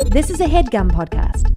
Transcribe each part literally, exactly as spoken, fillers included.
This is a HeadGum podcast.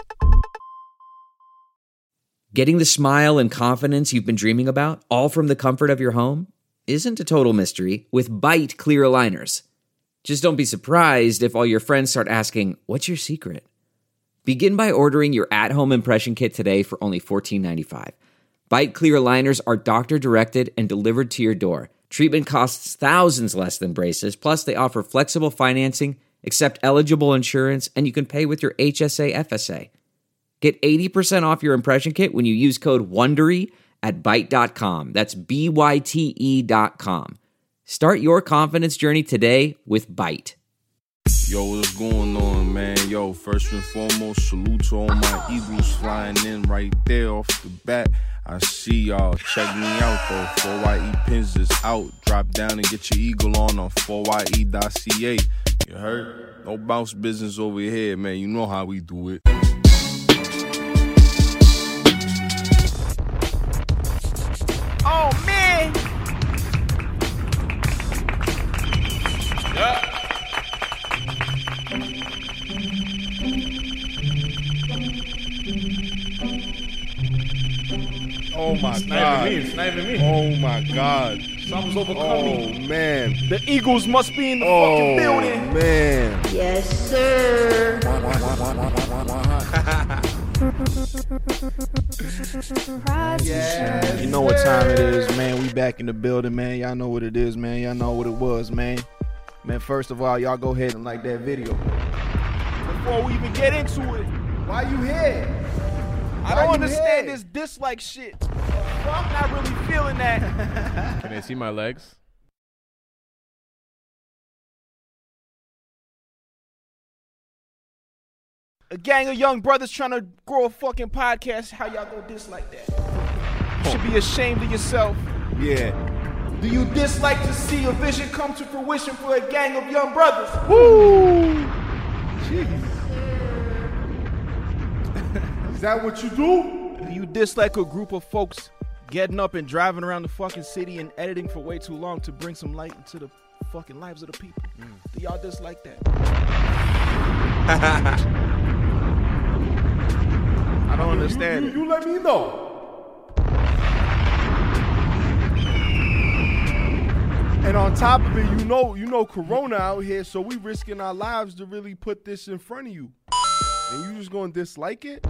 Getting the smile and confidence you've been dreaming about, all from the comfort of your home, isn't a total mystery with Byte clear aligners. Just don't be surprised if all your friends start asking, "What's your secret?" Begin by ordering your at-home impression kit today for only fourteen ninety-five. Byte clear aligners are doctor-directed and delivered to your door. Treatment costs thousands less than braces, plus they offer flexible financing, accept eligible insurance, and you can pay with your H S A F S A. Get eighty percent off your impression kit when you use code WONDERY at byte dot com. That's B Y T E dot com. Start your confidence journey today with Byte. Yo, what's going on, man? Yo, first and foremost, salute to all my Eagles flying in right there off the bat. I see y'all. Check me out, though. four Y E Pins is out. Drop down and get your Eagle on on four Y E dot C A. You heard? No bounce business over here, man. You know how we do it. Oh, man. Yeah. Oh, my it's God. Not even me. It's not even me. Oh, my God. Something's overcome Oh, me. man. The Eagles must be in the Oh, fucking building. man. Yes, sir. Yes. You know what time it is, man. We back in the building, man. Y'all know what it is, man. Y'all know what it was, man. Man, first of all, y'all go ahead and like that video. Before we even get into it, Why you here? I Why don't you understand here? this dislike shit. I'm not really feeling that. Can they see my legs? A gang of young brothers trying to grow a fucking podcast. How y'all go dislike that? You should be ashamed of yourself. Yeah. Do you dislike to see a vision come to fruition for a gang of young brothers? Woo! Jeez. Is that what you do? Do you dislike a group of folks getting up and driving around the fucking city and editing for way too long to bring some light into the fucking lives of the people? Mm. Do y'all dislike that? I don't understand You, it. you, you let me know. And on top of it, you know, you know, Corona out here, so we risking our lives to really put this in front of you, and you just gonna dislike it.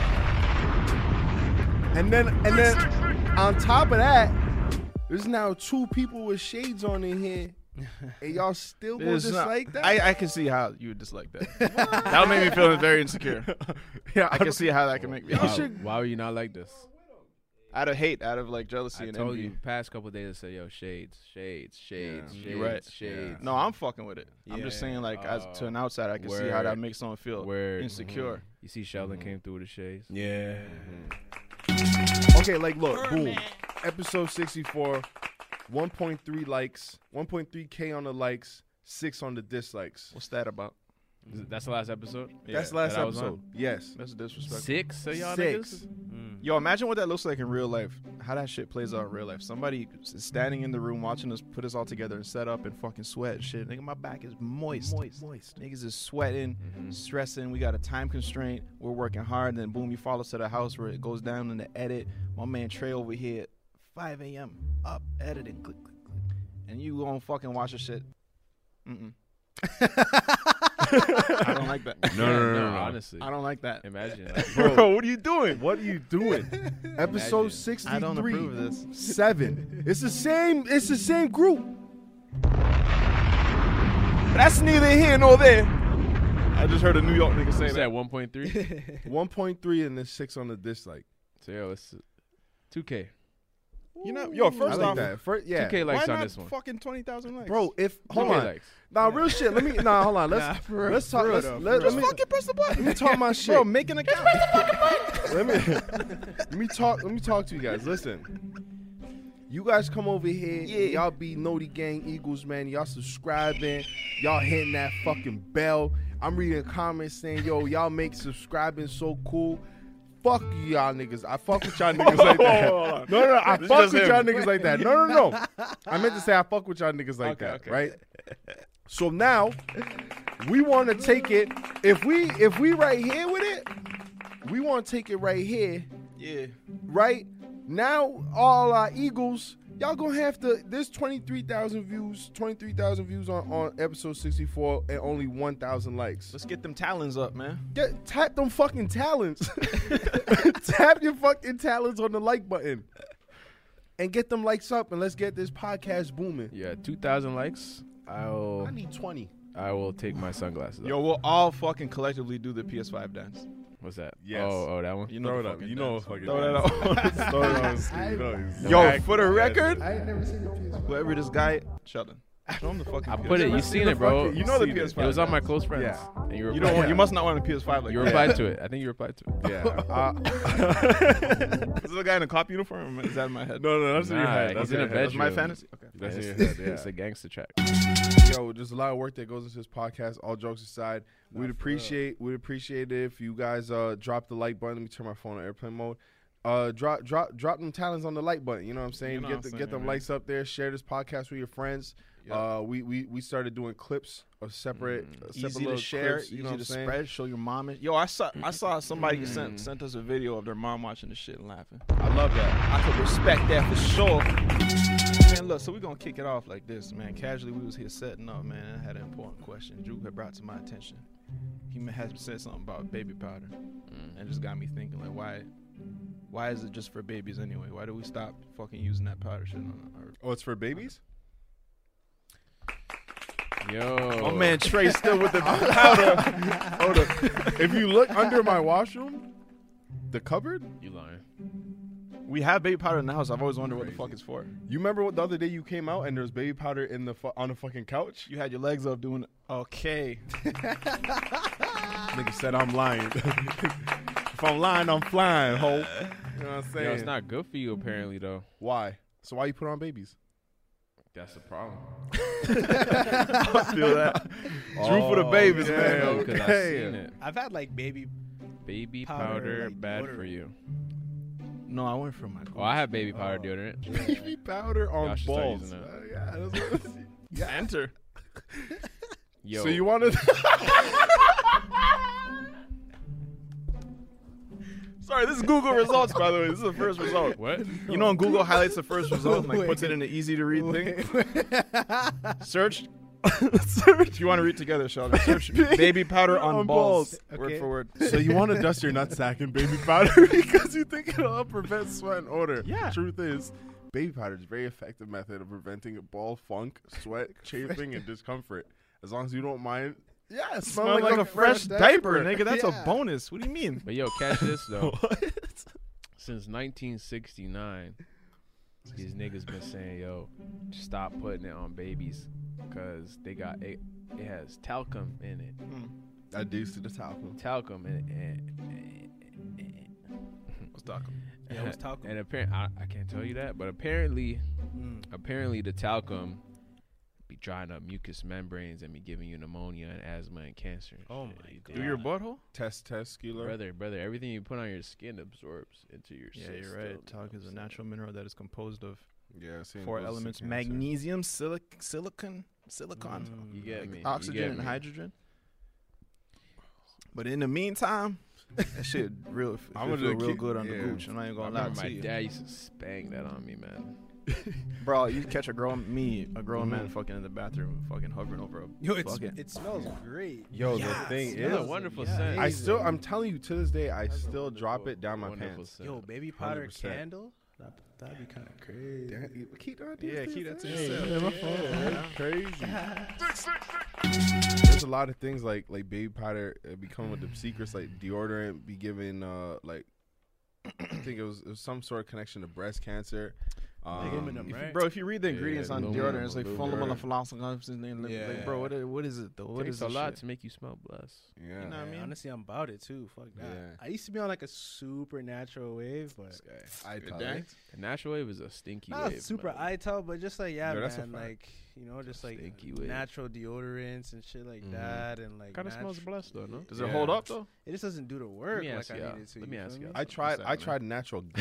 And then, and then, on top of that, there's now two people with shades on in here, and y'all still gonna It's not- dislike that? I, I can see how you would dislike that. That would make me feel very insecure. yeah, I can see how that can make me. You Why, should- why were you not like this? Out of hate, out of like jealousy I and told envy. you past couple days I said, yo, shades, shades, shades, Yeah. shades, You're right. shades. No, I'm fucking with it. I'm just Yeah. saying, like, as to an Oh, outsider, I can see how that word. makes someone feel Word. insecure. Mhm. You see Sheldon came through with the shades. Yeah. Okay, like, look, boom. Episode sixty-four, one point three likes, one point three K on the likes, six on the dislikes. What's that about? Is it- That's the last episode? That's the Yeah, last that I was on? episode. Yes. That's disrespectful. Six of y'all Six. niggas? Mm. Yo, imagine what that looks like in real life. How that shit plays out in real life. Somebody is standing in the room watching us put us all together and set up and fucking sweat and shit. Nigga, my back is moist. Moist. Moist. Niggas is sweating, Mhm. stressing. We got a time constraint. We're working hard. Then boom, you follow us to the house where it goes down in the edit. My man Trey over here, five a.m. up editing, click, click, click, and you gonna fucking watch the shit. Mm-mm. I don't like that. No, no, no, no, no. honestly. I don't like that. Imagine. Like, Bro, what are you doing? what are you doing? Episode Imagine. sixty-three. I don't approve of this. Seven. It's the same. It's the same group. That's neither here nor there. I just heard a New York nigga say you that. said one point three? one point three and then six on the dislike. So, yo, it's two K. You know, yo, I first like off, that. First, yeah. two K why likes on not this one. fucking twenty thousand likes? Bro, if hold two K on. likes. Nah, real shit. Let me. Nah, hold on. Let's Nah, for real, let's talk. for real Let's, though, for let, real. let me Fucking press the button. let me talk my shit. Bro, make an account. let me let me talk. Let me talk to you guys. Listen. You guys come over here. Yeah. Y'all be Noti Gang Eagles, man. Y'all subscribing. Y'all hitting that fucking bell. I'm reading comments saying, yo, y'all make subscribing so cool. Fuck you, y'all niggas. I fuck with y'all niggas like that. Hold on. No, no, no. I This is fuck just with him. y'all niggas like that. No, no, no. I meant to say I fuck with y'all niggas like Okay, that, okay. right? So now we want to take it. If we if we right here with it, we want to take it right here. Yeah. Right now, all our Eagles, y'all gonna have to. There's twenty-three thousand views, twenty-three thousand views on, on episode sixty-four, and only one thousand likes. Let's get them talons up, man. Get tap them fucking talents. Tap your fucking talents on the like button, and get them likes up, and let's get this podcast booming. Yeah, two thousand likes. I'll I need twenty. I will take my sunglasses Yo, off. we'll all fucking collectively do the P S five dance. What's that? Yes. Oh, oh, that one. You know Throw the it up. fucking You know dance. fucking Throw that dance. out. Throw it on the screen. You know he's- Yo, Back- for the record, I ain't never seen the P S five. whoever this guy, Sheldon, show him the fucking I P S five. put it. You seen it, bro. fucking- You know the seen P it. S five. It was on my dance. close friends. Yeah. And you, You replied, don't. Want, Yeah. you must not want a P S five like you that. replied to it. I think you replied to it. Yeah. Uh, Is this a guy in a cop uniform? Is that in my head? no, no, that's in your Nah, head. he's That's in in a your head. That's my bedroom. fantasy. Okay. That's in it's, your head, yeah. it's a gangster track. Yo, there's a lot of work that goes into this podcast. All jokes aside, we'd appreciate we'd appreciate it if you guys uh drop the like button. Let me turn my phone on airplane mode. Uh, drop drop drop them talents on the like button. You know what I'm saying? You know get what the, I'm get saying, them man. likes up there. Share this podcast with your friends. Yep. Uh, we, we we started doing clips of separate, uh, separate Easy to little share, clips, you easy know what to I'm saying? spread. Show your mom it. Yo, I saw I saw somebody sent sent us a video of their mom watching the shit and laughing. I love that. I could respect that for sure. Man, look, so we're gonna kick it off like this, man. Casually, we was here setting up, man. I had an important question Drew had brought to my attention. He had said something about baby powder, and it just got me thinking, like, why, why is it just for babies anyway? Why do we stop fucking using that powder shit on our? Oh, it's for babies? Yo. Oh man, Trey still with the powder. Hold up. If you look under my washroom, the cupboard, You lying? We have baby powder in the house. I've always wondered what the fuck it's for. you remember what the other day you came out and there was baby powder in the fu- on the fucking couch? You had your legs up doing okay. Nigga said I'm lying. If I'm lying, I'm flying, ho. You know what I'm saying? Yo, it's not good for you apparently though. Why? So why you put on babies? That's the problem. I feel that. Drew for the babies, yeah, man. Because I've okay. seen it. I've had like baby. Baby Powder, powder, like, bad deodorant. for you. No, I went for my. Oh, I have baby powder deodorant. Baby powder on Y'all should start balls. using that. Uh, yeah, that's what Yeah, enter. Yo. So you wanted? Sorry, this is Google results, by the way. This is the first result. What? You know, when Google highlights the first result and like puts it in the easy to read thing. Search. Search. You want to read together, Sheldon? Search baby powder on, On balls. balls. Word Okay. for word. So you want to dust your nutsack in baby powder because you think it'll prevent sweat and odor. Yeah. Truth is, baby powder is a very effective method of preventing ball funk, sweat, chafing, and discomfort. As long as you don't mind. Yeah, Smell like, a fresh diaper, nigga. That's Yeah. a bonus. What do you mean? But yo, catch this though. Since nineteen sixty-nine, these niggas been saying, yo, stop putting it on babies because they got it. It has talcum in it. I do see the talcum. Talcum in it. What's talking? Yeah, what's talcum? And apparently, I, I can't tell you that, but apparently, Mm. apparently the talcum be drying up mucous membranes and be giving you pneumonia and asthma and cancer. and Oh shit. my You God. Through your butthole? Test testicular. brother, brother, everything you put on your skin absorbs into your Yeah, system. you're right. Talc is a natural mineral that is composed of Yeah, same four goes to elements: cancer. magnesium, silic- silicon, silicon, Mm. You get like me. you oxygen, get and me. hydrogen. But in the meantime, that shit real. It I'm feel gonna real keep- good on yeah. the gooch. I'm not even I gonna lie remember to my you, dad used to spank that on me, man. bro. You catch a grown me, a grown Mm-hmm. man, fucking in the bathroom, fucking hovering over a Yo, it's, bucket. it smells great. Yo, Yes. the thing It's a is, wonderful yeah. scent. I still, I'm telling you, to this day, I still drop it down my Wonderful pants. scent. Yo, baby powder one hundred percent. candle. That, that'd be kind of crazy. Damn, keep that. Yeah, keep that to Hey, yourself. yeah, my fault, man. Crazy. There's a lot of things like like baby powder uh, be coming with the secrets, like deodorant be giving uh like I think it was, it was some sort of connection to breast cancer. Um, Aluminum, If you- right? bro, if you read the Yeah, ingredients on aluminum, deodorant, it's like aluminum. like, Yeah. like, bro, what is, what is it though? What Takes is a this lot shit? to make you smell blessed. Yeah. You know what I Yeah, mean? honestly, I'm about it too. Fuck that. Yeah. I used to be on like a super natural wave, but I Good tell day. you. The natural wave is a stinky not wave. super man. ital, but just like yeah, Yo, that's a man, fact. like you know, just like Stinky wave. natural deodorants and shit like Mhm. that, and like Kind of smells natu- blessed though, no? Does it Yeah. hold up though? It just doesn't do the work me like ask I y'all. needed to. Let you me feel ask me? y'all. I tried. that, I man? tried natural gum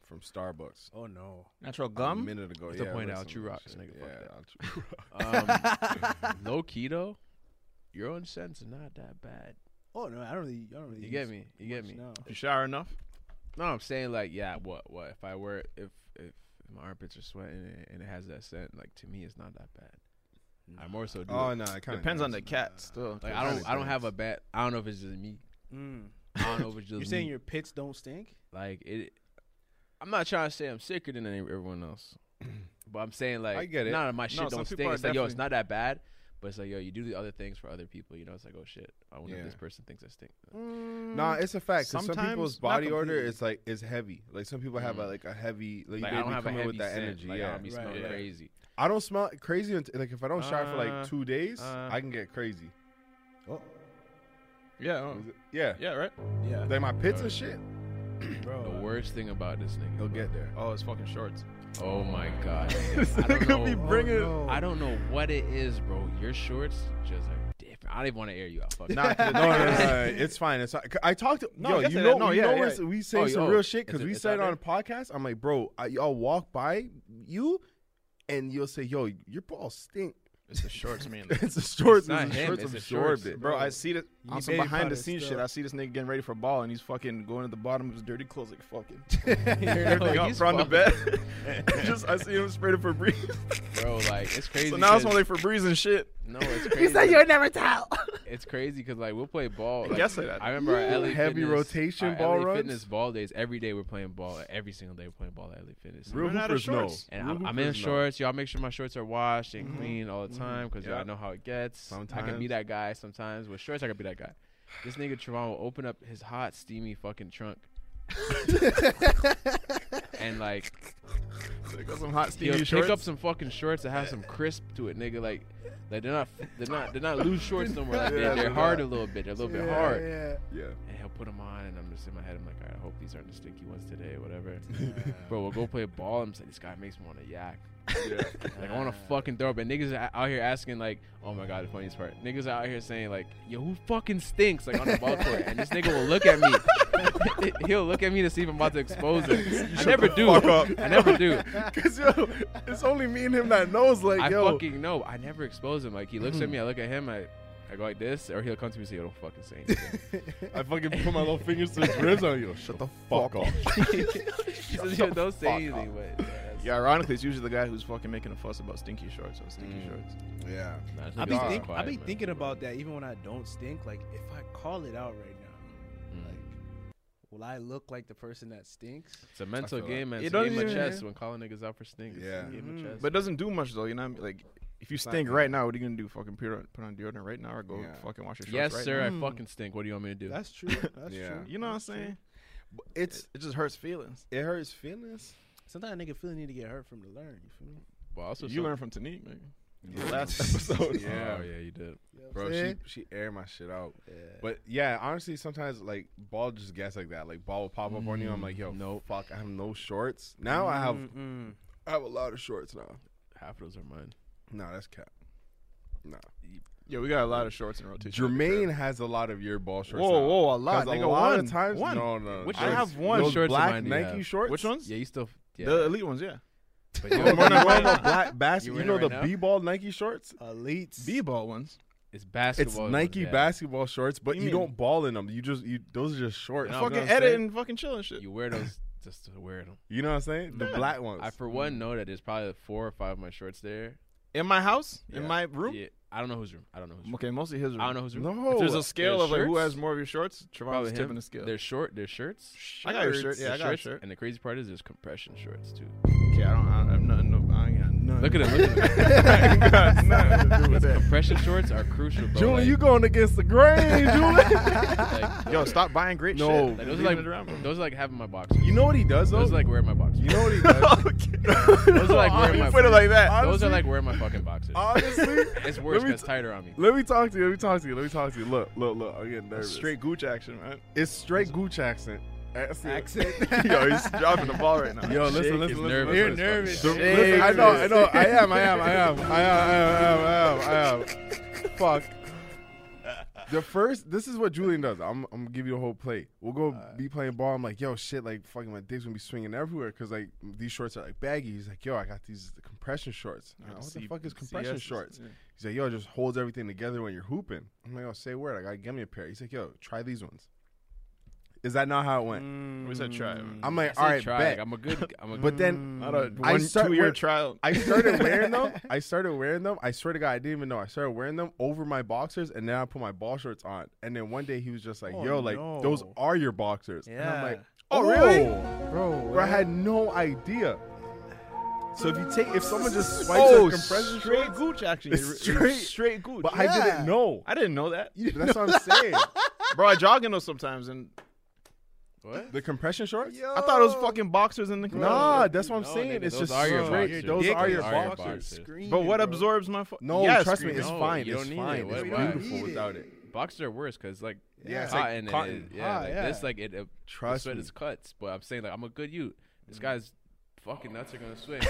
from Starbucks. Oh no. Natural A gum. minute ago. What's the yeah, point it of was some Altru Rock, shit. nigga? Yeah, Fuck Altru- Um, low key though, your own sense is not that bad. Oh no, I don't really. I don't really. You get use me? You get me? much now. You shower enough? No, I'm saying like, yeah, what, what? If I were, if if my armpits are sweating and it, and it has that scent, like to me, it's not that bad. I more so do. Oh it. no, it kind of Depends on the cat still. Like I don't, I don't have a bad. I don't know if it's just me. Mm. I don't know if it's just You're saying me. your pits don't stink? Like it. I'm not trying to say I'm sicker than any- everyone else, but I'm saying like, I get it. none of my shit No, some don't people stink. are It's like, yo, it's definitely- not that bad, but it's like, yo, you do the other things for other people. You know, it's like, oh shit, I wonder Yeah. if this person thinks I stink. Nah, it's a fact. 'Cause some Sometimes, people's not body odor completely. is like is heavy. Like some people have a, Mm. like a heavy. Like, Like they I don't be have a coming heavy with that scent. energy. Like I yeah, don't be Right, smelling right. crazy. I don't smell crazy until, like if I don't shower for Uh, like two days, uh. I can get crazy. Oh, Yeah. oh. Is it- Yeah, Yeah. Right. yeah, like my pits and Alright. shit. bro. The worst thing about this nigga, He'll bro. get there. Oh, it's fucking shorts. Oh my god, This I don't nigga know. be Oh, bringing. no. I don't know what it is, bro. Your shorts just are different. I don't even want to air you out. Fuck. Nah, No, no, no, no, it's fine. It's fine. I talked to No, yo. I guess You I know, didn't know. you Yeah, know, yeah. we're- we say Oh, some yo, real shit it's- because we it's said it out on a podcast. I'm like, bro, I, I'll walk by you, and you'll say, yo, your balls stink. It's the shorts, man. It's the shorts. It's not It's the him, shorts it's the absorbed shorts. it. Bro, I see that You on need some baby behind the powder scenes still. shit. I see this nigga getting ready for ball, and he's fucking going to the bottom of his dirty clothes, like fucking Yo, everything up he's front the fucking- bed. Just I see him spraying it Febreze. bro. Like it's crazy. So now it's 'cause- more like Febreze and shit. no, it's crazy. never tell. It's crazy because like we'll play ball. I Like, guess like that. I remember our L A Heavy Fitness, rotation our ball L A runs? Fitness ball days. Every day we're playing ball. Like, every single day we're playing ball at L A Fitness. Real Run out of hoopers know. shorts. And Real I'm, I'm in hoopers know. shorts. Y'all make sure my shorts are washed and Mhm. clean all the time because Yeah. I know how it gets. I can be Sometimes. that guy sometimes. With shorts, I can be that guy. This nigga Trevon will open up his hot, steamy fucking trunk. and like They got some hot he'll steamy pick shorts. up some fucking shorts that have some crisp to it, nigga. Like, like they're not, they're not, they're not loose shorts no more. Like they're, Yeah, they're they're hard not. a little bit. They're a little bit hard. Yeah. Yeah. And he'll put them on, and I'm just in my head. I'm like, all right, I hope these aren't the stinky ones today, whatever. Bro, we'll go play ball. I'm just like, this guy makes me want to yak. Yeah. Like, I want to fucking throw up. And niggas are out here asking, like, oh my God, the funniest part. Niggas are out here saying, like, yo, who fucking stinks? Like, on the ball court. And this nigga will look at me. He'll look at me to see if I'm about to expose him. I never do. fuck up. I never do. Cause yo, it's only me and him that knows. Like, I yo, fucking know. I never expose him. Like, he looks at me, I look at him, I, I go like this, or he'll come to me and say, yo, don't fucking say anything. I fucking put my little fingers to his ribs. I'm like, yo, shut the fuck up. He says, yo, don't say fuck anything, but yeah, that's- Yeah, ironically, it's usually the guy who's fucking making a fuss about stinky shorts or stinky Mm. shorts. Yeah. Nah, this I nigga's be, just think, I quiet, be man. thinking about that even when I don't stink. Like, if I call it out right now, Mm. like, will I look like the person that stinks? It's a mental feel game, man. It It's a game doesn't of even- chess when calling niggas out for stink. It's Yeah. a game Mhm. of chess. But it doesn't do much though, you know. What I mean? Like, if you It's not stink good. right now, what are you gonna do? Fucking put on, put on deodorant right now, or go Yeah. fucking wash your shorts yes, right sir, now? Mm. I fucking stink. What do you want me to do? That's true. That's Yeah. true. You know what I'm That's true. saying? It's It, it just hurts feelings. it hurts feelings. Sometimes a nigga feel need to get hurt from to learn. You feel me? Well, also You some- learn from Tanique, man. Yeah. Last episode. Yeah. Oh, yeah, you did. You know what Bro, I'm she saying? she aired my shit out. Yeah. But yeah, honestly, sometimes like ball just gets like that. Like ball will pop up on you. I'm like, yo, Nope. fuck, I have no shorts. Now I have Mm-mm. I have a lot of shorts now. Half of those are mine. Nah, that's cap. Nah. Yeah, we got a lot of shorts in rotation. Jermaine has a lot of your ball shorts. Whoa, now. whoa, a lot. 'Cause Nigga, a lot one. of times, One. no, no. Which those- I have one. Those shorts of black mine do you Nike have? shorts. Which ones? Yeah, you still. Yeah. The elite ones, yeah. But The yo, one When that I'm wearing went- the black basket, You you, wearing know it the right now? B-ball Nike shorts. Elites. B-ball ones. it's It's basketball. ones, Nike yeah. basketball shorts, but You you, mean- don't ball in them. You just you those are just shorts. No, You know fucking what I'm edit saying? and fucking chill and shit. You wear those just to wear them. You know what I'm saying? The Yeah. black ones. I, for one, know that there's probably four or five of my shorts there. In my house? Yeah. In my room? Yeah, I don't know whose room. I don't know whose room. Okay, mostly his room. I don't know whose room. no, If there's a scale There's of like who shirts? has more of your shorts, Probably Trevon's him. tipping the scale. They're short. They're shirts. I got your shirt. shirts. Yeah, I They're got a shirts, shirt. And the crazy part is there's compression shorts too. Okay, I don't, I don't have nothing. No, I ain't got none. Look at him. Look at him. I ain't got nothing to do with that. Compression shorts are crucial, bro. Julian, like, you going against the grain, Julian. like, Yo, stop buying great No. shit. like, those are Leaving like it around, bro. those are like having my boxers. You know what he does though? Those are like wearing my boxers. you know what he does? Those are like Oh, wearing you my. put it like that. Those are Honestly- like wearing my fucking boxers. Honestly, It's worse let me because t- tighter on me. let me talk to you. Let me talk to you. Let me talk to you. Look, look, look. I'm getting That's nervous. straight gooch action, man. It's straight gooch accent. That's it. Accent. Yo, he's dropping the ball right now. Yo, listen, Shake listen, is listen. nervous. listen. You're nervous. The- Shake listen, I know, is- I know. I am, I am, I am, I am, I am, I am, I am. I am. Fuck. The first, this is what Julian does. I'm, I'm gonna give you the whole play. We'll go uh, be playing ball. I'm like, yo, shit, like fucking my dick's gonna be swinging everywhere because like these shorts are like baggy. He's like, yo, I got these compression shorts. Like, what C- the fuck is compression C S shorts? Yeah. He's like, yo, it just holds everything together when you're hooping. I'm like, oh, say a word. I gotta get me a pair. He's like, yo, try these ones. Is that not how it went? Mm, we said try. I'm like, all right, try. bet. I'm a good. I'm a but then not a one, I start two year wear, trial. I started wearing them. I started wearing them. I swear to God, I didn't even know. I started wearing them over my boxers, and then I put my ball shorts on. And then one day he was just like, oh, "Yo, like no. those are your boxers." Yeah. And I'm like, "Oh, oh really, bro? Bro, I had no idea." So if you take, if someone just swipes oh, a compression straight shorts, gooch actually, it's straight, straight gooch. But yeah. I didn't know. I didn't know that. That's what I'm saying, bro. I jog in those sometimes, and what the compression shorts? Yo. I thought it was fucking boxers in the. Nah, that's what I'm no, saying. Nigga, it's those just are your straight. boxers. Those Dick are your are your boxers. boxers. But what bro. absorbs my? Fo- No, yes, trust me, screaming. it's No, fine. you It's don't need fine. it. It's Why? beautiful Need without it. it. Boxers are worse because like Yeah, it's cotton like and cotton. It, yeah, Ah, like yeah. this like it. it Trust sweat me. is cuts, but I'm saying like I'm a good youth. This guy's fucking nuts are gonna swing.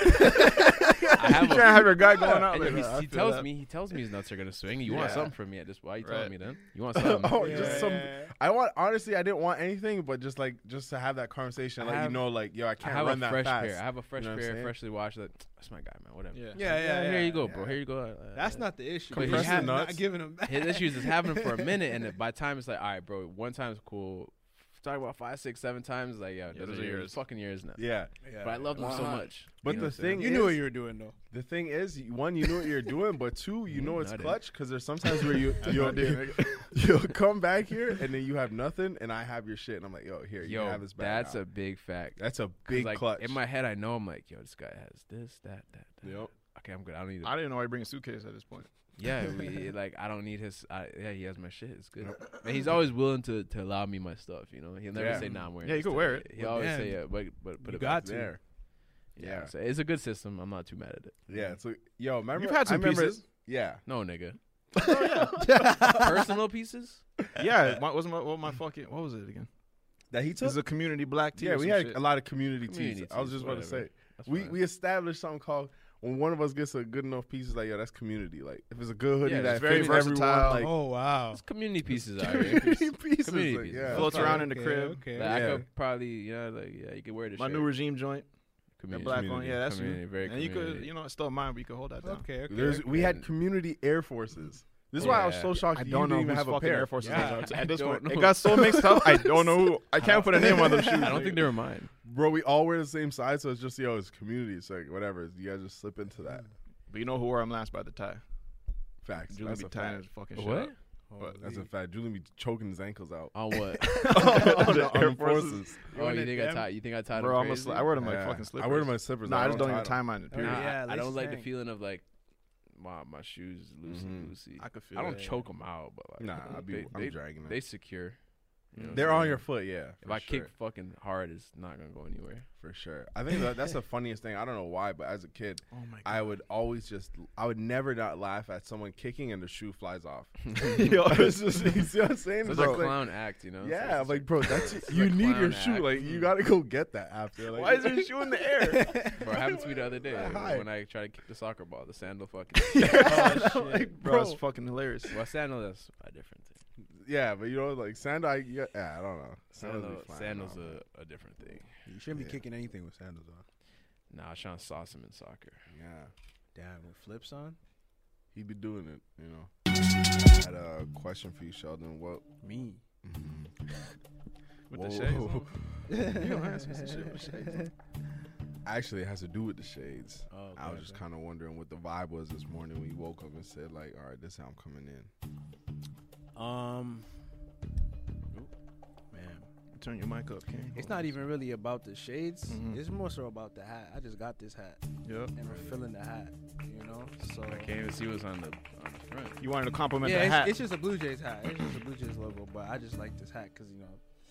I have You a, trying to have your guy going out? and Like he, that. I he feel tells that. me he tells me his nuts are gonna swing. You want Yeah. something from me at this? Why are you Right. telling me then? You want something? Oh, Yeah. just some. I want honestly, I didn't want anything, but just like just to have that conversation, I like have- you know, like yo, I I can't have run a that fresh fast. pair. I have a fresh You know what I'm pair, saying? freshly washed. Like, that's my guy, man. Whatever. Yeah. Yeah, yeah, yeah. Here you go, bro. yeah. Here you go. Uh, That's not the issue. But he Compressing had- nuts. not giving him back. His issues is having them for a minute, and by the time it's like, all right, bro. One time's cool. Talking about five, six, seven times, like, yeah, Yeah, those those are are yours. yours. Fucking yours now. Yeah, Yeah. But I love them so Uh-huh. much. But You know the what I'm saying? thing You knew what is- you were doing though. the thing is, one, you know what you're doing, but two, you Mm, know it's nutted. clutch because there's sometimes where you no you'll, idea, you'll come back here and then you have nothing, and I have your shit, and I'm like, yo, here, you Yo, can have this back. that's now. a big fact. that's a 'Cause, big like, clutch. In my head, I know I'm like, yo, this guy has this, that, that, that. Yep. Okay, I'm good. I don't need it. I didn't know I bring a suitcase at this point. Yeah, we, like I don't need his. I, yeah, he has my shit. It's good. And he's always willing to, to allow me my stuff. You know, he'll never Yeah. say, "Nah, I'm wearing." Yeah, you this can today." wear it. He Well, always damn, say, "Yeah, but but put you it got back to. there. Yeah, Yeah. so it's a good system. I'm not too mad at it. Yeah, so yo, remember You've had some I remember, pieces. Yeah, No, nigga. Oh yeah, Personal pieces. yeah. What was my what my fucking what was it again? that he This took. is a community black tea. Yeah, or we some had shit. a lot of community, Community teas. I was teas, just about to whatever. say. That's We fine. we established something called when one of us gets a good enough piece, like yo, that's community. Like if it's a good hoodie Yeah, that it's very fits versatile. everyone, like Oh wow. It's community pieces out here. community pieces, Community like, pieces. yeah. Floats That's around fine. in the Okay, crib. Okay. Like, I Yeah. could probably, you know, like yeah, you could wear this. My shirt. new regime joint, the Community. black one. community, Yeah, that's community, you. very And you could, community. you know, it's still mine, but you could hold that down. Okay. Okay. There's we had And- community Air Forces. This is why I was Yeah. so shocked I you don't know didn't even whose have a fucking pair. Air Forces Yeah. those are. I At this don't point, know. it got so mixed up. I don't know who. I can't put a name on them shoes. I don't think they were mine. Bro, we all wear the same size, so it's just yo, it's community. It's like whatever. You guys just slip into that. But you know who wore them last by the tie? Facts. Julian That's be a tying fact. his fucking shit What? up. But That's a fact. Julian be choking his ankles out. On what? on the Air Air Forces. Oh, you it think I them? tied? You think I tied? Bro, them I'm a crazy? sli- I wear them like Yeah. fucking slippers. I wear my slippers. No, I just don't tie even them. tie mine. Nah, Period. Yeah, I, I don't laces like the hang. feeling of like my my shoes loosey Mhm. loosey. I could feel I don't it. choke them out, but like Nah, I be they, I'm they, dragging them. they secure. You know what They're I'm on saying? your foot, yeah. If for I sure. kick fucking hard, it's not gonna go anywhere. For sure. I think that, that's the funniest thing. I don't know why, but as a kid, Oh my god. I would always just, I would never not laugh at someone kicking and the shoe flies off. Yo, It's just, you see what I'm saying? It's It's a like- clown act, you know. It's yeah, it's like, bro, that's it's you a need your clown shoe. act. Like, you gotta go get that after. Like, Why is there a shoe in the air? Bro, it happened to me the other day That like, high. when I tried to kick the soccer ball. The sandal fucking. yeah, Oh, like, shit. Bro, bro. it's fucking hilarious. Well, sandal that's a different thing. Yeah, but you know, like sandal, I, yeah, yeah, I don't know. Sandals, Sandal, be flying sandals off. a, a different thing. You shouldn't be Yeah. kicking anything with sandals on. Nah, I was trying to sauce him in soccer. Yeah, Damn, with flips on. he be doing it. You know. I had a question for you, Sheldon. What? Me. With Whoa. the shades on. You don't ask me some shit with shades on. Actually, it has to do with the shades. Oh, I was just kind of wondering what the vibe was this morning when you woke up and said, like, all right, this is how I'm coming in. Um. oop, Man, Turn your mic up, King. it's not even really about the shades. Mhm. It's more so about the hat. I just got this hat, Yep. and we're filling the hat. You know, so I can't even see what's on the on the front. You wanted to compliment yeah, the it's, hat. it's just a Blue Jays hat. It's just a Blue Jays logo, but I just like this hat because you know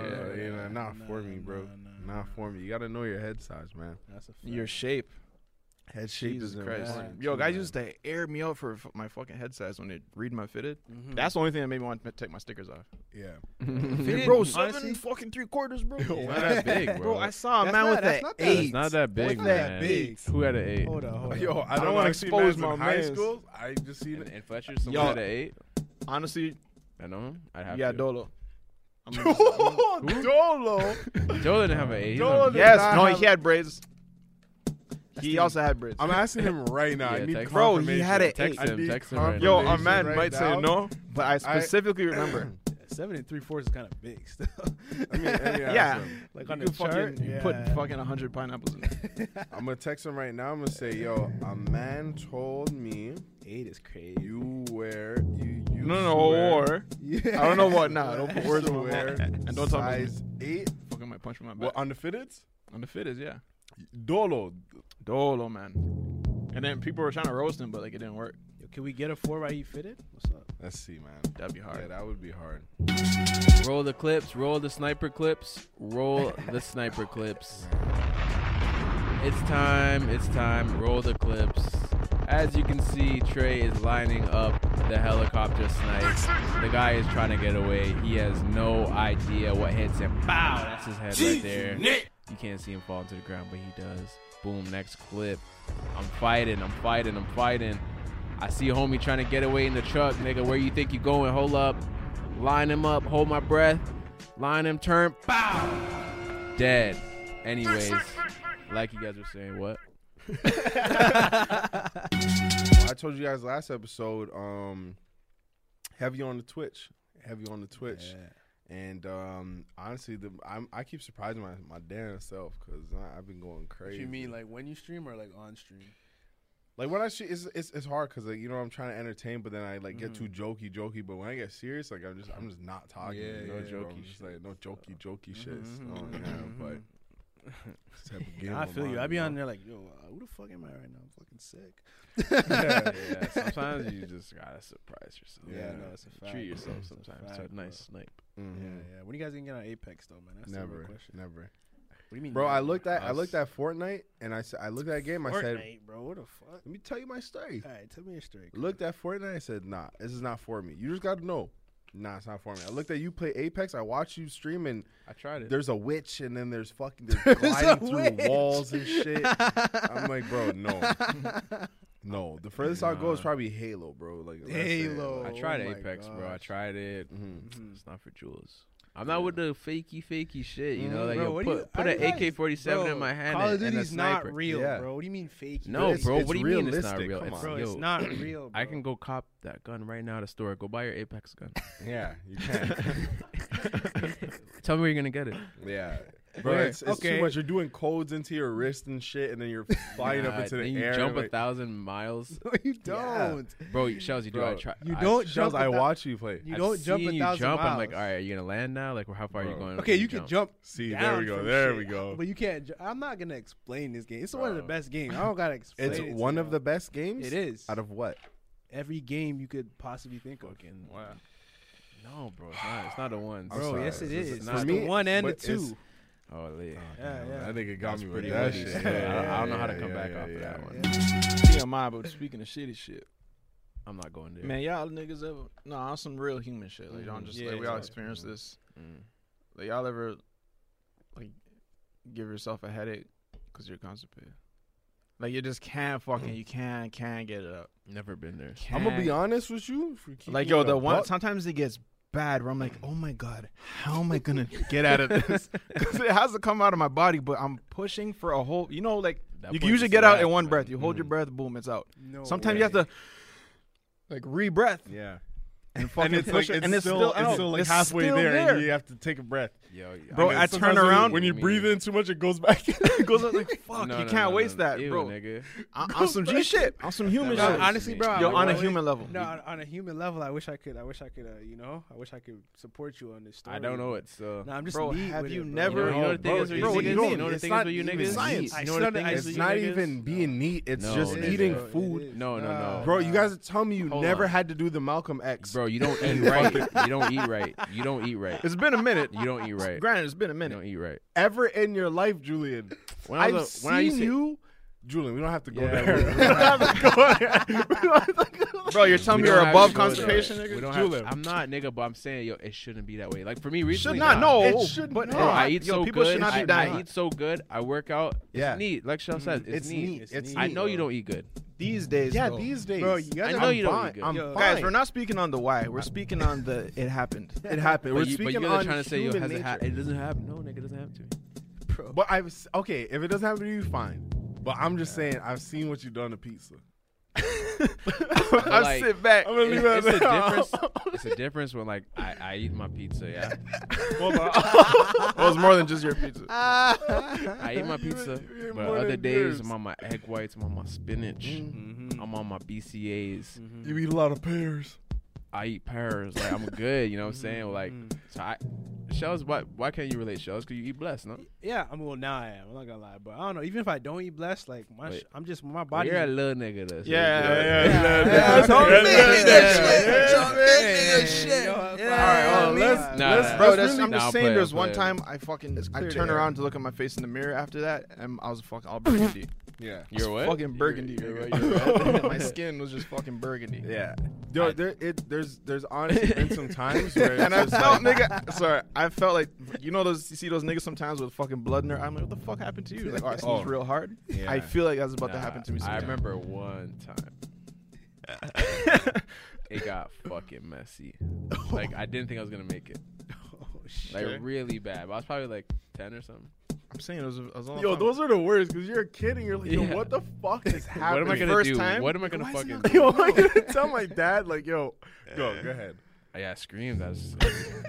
uh, you know, not nah, for me, nah, bro. nah, nah, Not for me. You gotta know your head size, man. That's a fact. Your shape. Head shape Jesus is Christ. important. Yo, too, guys man. used to air me out for f- my fucking head size when they read my fitted. Mhm. That's the only thing that made me want to take my stickers off. Yeah. Fitted, bro, honestly, seven fucking three quarters, bro. It's not that big, bro. Bro, I saw a That's man not- with that's an not that- eight. It's not that big, not man. that big. Who had an eight? Hold on, hold on. Yo, I I don't, don't want wanna to see expose my my high mans. school. I just seen And, it. and Fletcher, someone Yo. had an eight. Honestly, I know him. I'd have yeah, to. Dolo. I'm gonna- Dolo. Joe didn't have an eight. He's Dolo on- did yes, not no, have- he had braids. He also had braids. I'm asking him right now. Yeah, I need text- Bro, he had confirmation. an Text eight. I him. need Text him right now. Yo, a confirmation man right might say now. no, but I specifically remember. Seven and three fourths is kind of big still. I mean, let me ask Yeah. him. like You on the could fucking chart, you put yeah. fucking a hundred pineapples in it. I'm gonna text him right now. I'm gonna say, yo, a man told me Eight is crazy. you wear you. you No, no, swear- or Yeah. I don't know what now. Don't put words in my Wear mouth. And don't tell me. size eight. Fucking might punch me in my What back. on the fitteds? On the fitteds, yeah. Dolo. Dolo, man. And then people were trying to roast him, but like it didn't work. Yo, can we get a four by E fitted? What's up? Let's see, man. That'd be Yeah, hard. that would be hard. Roll the clips. Roll the sniper clips. Roll the sniper clips. It's time. It's time. Roll the clips. As you can see, Trey is lining up the helicopter snipe. The guy is trying to get away. He has no idea what hits him. Bow! That's his head right there. You can't see him fall to the ground, but he does. Boom, next clip. I'm fighting. I'm fighting. I'm fighting. I see a homie trying to get away in the truck. Nigga, where you think you going? Hold up. Line him up. Hold my breath. Line him. Turn. Bow! Dead. Anyways, like you guys were saying, what? I told you guys last episode, um, heavy on the Twitch, heavy on the Twitch, and um, honestly, the I'm, I keep surprising my my damn self because I've been going What crazy. you mean, like when you stream or like on stream? Like when I stream, it's it's, it's hard because like you know I'm trying to entertain, but then I like get too jokey, jokey. But when I get serious, like I'm just I'm just not talking. Yeah, no yeah, jokey, bro. just like no jokey, jokey shit. Mhm, So, mhm, yeah, mhm. but it's the type of game Nah, I I'm feel you. on, I be know? on there like, yo, uh, who the fuck am I right now? I'm fucking sick. yeah, yeah. Sometimes you just gotta surprise yourself. Yeah, no, it's a fact. Treat yourself It's a sometimes fact, to a nice snipe. Mhm. Yeah, yeah. When you guys gonna get on Apex though, man? That's the Never, real question. never. What do you mean, Bro, I never? looked at I Us. looked at Fortnite and I said I looked at that game. I said, Fortnite, bro. What the fuck? let me tell you my story. All right, tell me your story. Looked at Fortnite. I said, nah, this is not for me. You just got to know. Nah, it's not for me. I looked at you play Apex. I watched you stream, and I tried it. there's a witch, and then there's fucking there's gliding through witch. walls and shit. I'm like, bro, no, no. The furthest I'll go is Nah. probably Halo, bro. Like that's it. Halo. I Like, tried Oh my Apex, bro. I gosh. tried it. mhm. It's not for jewels. I'm not with the fakey, fakey shit. You know, Mhm. like Bro, yo, what put do you- put I an realize- A K forty-seven bro, in my hand Call of and, and a Duty's not sniper. real, Yeah. bro. What do you mean fake? No, It's- bro. it's what do you mean it's not realistic. real? Come It's, on. bro, yo, it's not real. Bro. I can go cop that gun right now at a store. Go buy your Apex gun. Yeah, you can. Tell me where you're gonna get it. Yeah. Bro, Okay. it's, it's Okay. too much. You're doing codes into your wrist and shit, and then you're flying up Nah, into the then you air. jump like, a thousand miles, No, you don't. bro. Shells, you do. I Bro, try. You I- don't Shells, jump. I a thou- watch you play. You I've don't jump seen a you thousand jump. miles. I'm like, all right, are you gonna land now? Like, how far are you Bro. going? Okay, when you can jump. See, there down we go. from There shit, we go. But you can't. Ju- I'm not gonna explain this game. It's one of the Bro. best games. I don't gotta explain. It's it to one of y'all. the best games. It is. Out of what? Every game you could possibly think of. Fucking Wow. no, bro. It's not. It's not the one. I'm Bro, sorry. yes, it It's- is. it's not It's the the one and the but it's- two. Oh, yeah. Yeah, Damn, yeah. That nigga got That's me with pretty that buddy. shit. Yeah, I don't know how to yeah, come yeah, back yeah, off of that yeah, one. yeah. T M I, but speaking of shitty shit, I'm not going there. man, y'all niggas ever no on some real human shit. Like y'all Mhm. just Yeah, like we all yeah. experience this. Mm. Like y'all ever like give yourself a headache because you're constipated? Like you just can't fucking you can't can't get it up. Never been there. I'm gonna be Can't- honest with you. if we keep Like it yo, a the one buck, sometimes it gets bad where I'm like, oh my god, how am I gonna get out of this? Because it has to come out of my body, but I'm pushing for a whole. You know, like That you can point usually is get out wrap, in one man. breath. You hold your Mhm. breath, boom, it's out. No Sometimes way. you have to like re-breath Yeah. and fucking And it's push like it, it's and it's still, still, it's out. still like It's halfway still there, there. and you have to take a breath. Yo, Bro, And I then turn sometimes when you- around- when you What do you breathe mean? in too much, it goes back. It goes out like fuck. No, you no, can't no, waste no. that, Ew, bro. nigga. On, on some G shit, on some human No, shit. honestly, bro. Yo, I- on a I- human level. No, on, on a human level, I wish I could. I wish I could. Uh, you know, I wish I could support you on this story. I don't know it. So No, I'm just Bro, neat have with you it, bro. never- You know, you know Oh, the thing bro, is with you bro, niggas? you You don't- know the it's thing not is with you even niggas? science. You know what the thing is It's with not you niggas? even being neat. It's No, just it is, eating bro. It food. is. No, no, Nah, no. Bro, you guys tell me you Hold never on. had to do the Malcolm X. Bro, you don't eat right. You don't eat right. You don't eat right. It's been a minute. You don't eat right. Granted, it's been a You minute. don't eat right. Ever in your life, Julian? When I I've was a- when I seen used to- you Julian, we don't have to go Yeah, there. we- We don't have to go there. We don't have to go there. Bro, you're telling We me you're don't have above to go there. constipation, nigga? We don't Julian. have, I'm not, nigga, but I'm saying, yo, it shouldn't be that way. Like for me, Should recently, not. nah. No, It should but not. Bro, I eat yo, so people good. should not I, be dying. I eat so good. I work out. Yeah. It's neat. Like Shell said, it's, It's neat. neat. It's I neat, know you bro. don't eat good. These days, Yeah, though. these days. Bro, you guys I are know I'm you don't fine. eat good. I'm Yo, Guys, fine. we're not speaking on the why. We're speaking on the it happened. It happened. But We're you, but speaking you guys on are trying to say, yo, human has it nature. ha- it doesn't happen. No, nigga, it doesn't happen to me. Bro. But I've s- okay. If it doesn't happen to you, fine. But I'm just saying, I've seen what you've done to pizza. I like, sit back. I'm gonna leave It's, it it's a at difference. that. It's a difference when like I, I eat my pizza. Yeah, Hold on. Well, it's more than just your pizza. I eat my You pizza. ain't- you ain't But more other than days, yours. I'm on my egg whites. I'm on my spinach. Mm-hmm. I'm on my B C As. You eat a lot of pears. I eat pears. Like I'm good. You know what I'm saying? Like, so I, Shells. Why why can't you relate, Shells? Because you eat blessed, no? Yeah, I mean, well, now I am. I'm not gonna lie, but I don't know. Even if I don't eat blessed, like my, Wait. sh- I'm just my Well, body. you're a little nigga. Though, so Yeah, you're good. yeah, yeah, That's yeah, all yeah, it yeah, is. yeah, Yeah. Yo, All right, yeah, oh, yeah. let's- Nah, let's- nah. Bro, let's that's, really- I'm just Nah, saying. play it, There's play one it. time I fucking I clear turn the air. around to look at my face in the mirror after that, and I was fucking all burgundy. Yeah. You're what? Fucking burgundy. You're, nigga. you're red. My skin was just fucking burgundy. Yeah. Yo, I- there, it, there's there's honestly been some times where it's And I just felt, like, nigga, sorry, I felt like, you know those, you see those niggas sometimes with fucking blood in their eye. I'm like, what the fuck happened to you? Like, oh, I sneezed Oh. real hard. Yeah. I feel like that's about to Nah, happen to me I sometime. remember one time. It got fucking messy. Like I didn't think I was gonna make it. Oh, shit. Like really bad. But I was probably like ten or something. I'm saying it was, it was a long yo, time. those are the worst because you're a kid and you're like, yo, Yeah. what the fuck is What happening? am I gonna First do? time? What am I gonna Why is he fucking not- do? Yo, I'm gonna tell my dad like, yo, go, go ahead. Yeah, I screamed. I just,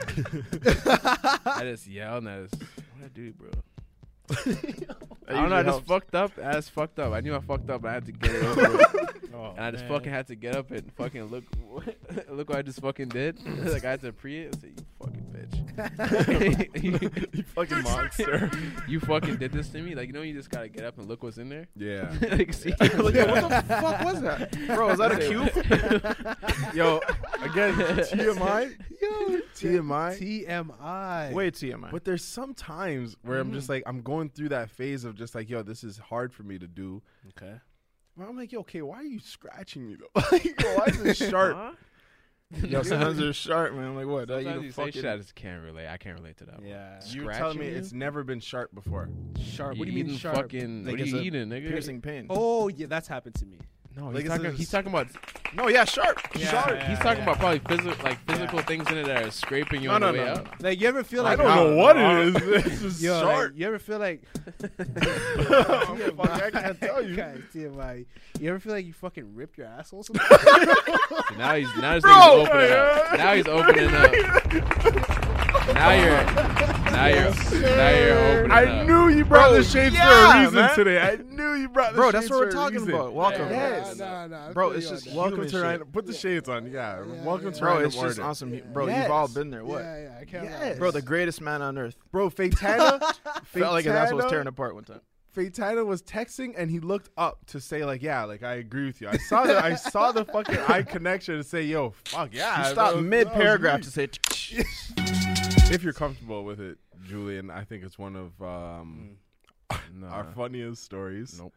I just yelled. And I just, what I do, bro? I don't know. I just helps. fucked up. I just fucked up. I knew I fucked up. And I had to get it over with. Oh, And I just man. fucking had to get up and fucking look. Look what I just fucking did. Like I had to pre it and say, "You fucking bitch, You fucking monster. you fucking did this to me." Like you know, you just gotta get up and look what's in there. Yeah. Like see, Like, yo, what the fuck was that? Bro, was that a cube? Yo, again, T M I. Yo, T M I. T M I. Way T M I. But there's some times where I'm just like, I'm going through that phase of just like, yo, this is hard for me to do. Okay. But I'm like, yo, okay, why are you scratching me though? Like, yo, why is it sharp? Huh? Yo, sometimes they're sharp, man. I'm like, what? Did I eat Sometimes a you say fucking- shit, I just can't relate. I can't relate to that. one. Yeah. You're Scratching telling me you? it's never been sharp before. Sharp. You What do you mean eating sharp? fucking? Like What are it's you a eating, nigga? Piercing pain. Oh yeah, that's happened to me. No, Like he's it's talking. a He's s- talking about. No, yeah, sharp. Yeah, sharp. yeah, He's talking yeah. about probably physical, like physical things in it that are scraping you No, on no, the way no, no, out. Like you ever feel I like don't know what it is. It's just Yo, sharp. like, you ever feel like Fuck, I can't tell you. Guys, T M I. You ever feel like you fucking ripped your asshole? Sometimes? So now he's now this Bro, nigga's opening yeah. up. Now he's opening up. Now you're, now you're, now you're opening I up. knew you brought Bro, the shades for yeah, a reason man. today. I knew you brought the Bro, shades that's what we're for a talking reason. about. Welcome. Yes. Nah, nah, nah, Bro, I it's feel just you on Welcome human to shit. random. Put the shades on. Yeah. Yeah, Welcome yeah. to Bro, random it's just order. awesome. Bro, Yes. you've all been there. that. What? Yeah, yeah, I can't. Yes. lie. Bro, the greatest man on earth. Bro, Faitana, Felt like his ass was Faitana- tearing apart one time. Faitana was texting and he looked up to say like, yeah, like I agree with you. I saw the I saw the fucking eye connection to say, yo, fuck yeah. You that stopped was- mid that was paragraph me. to say. If you're comfortable with it, Julian, I think it's one of um, Nah. our funniest stories. Nope.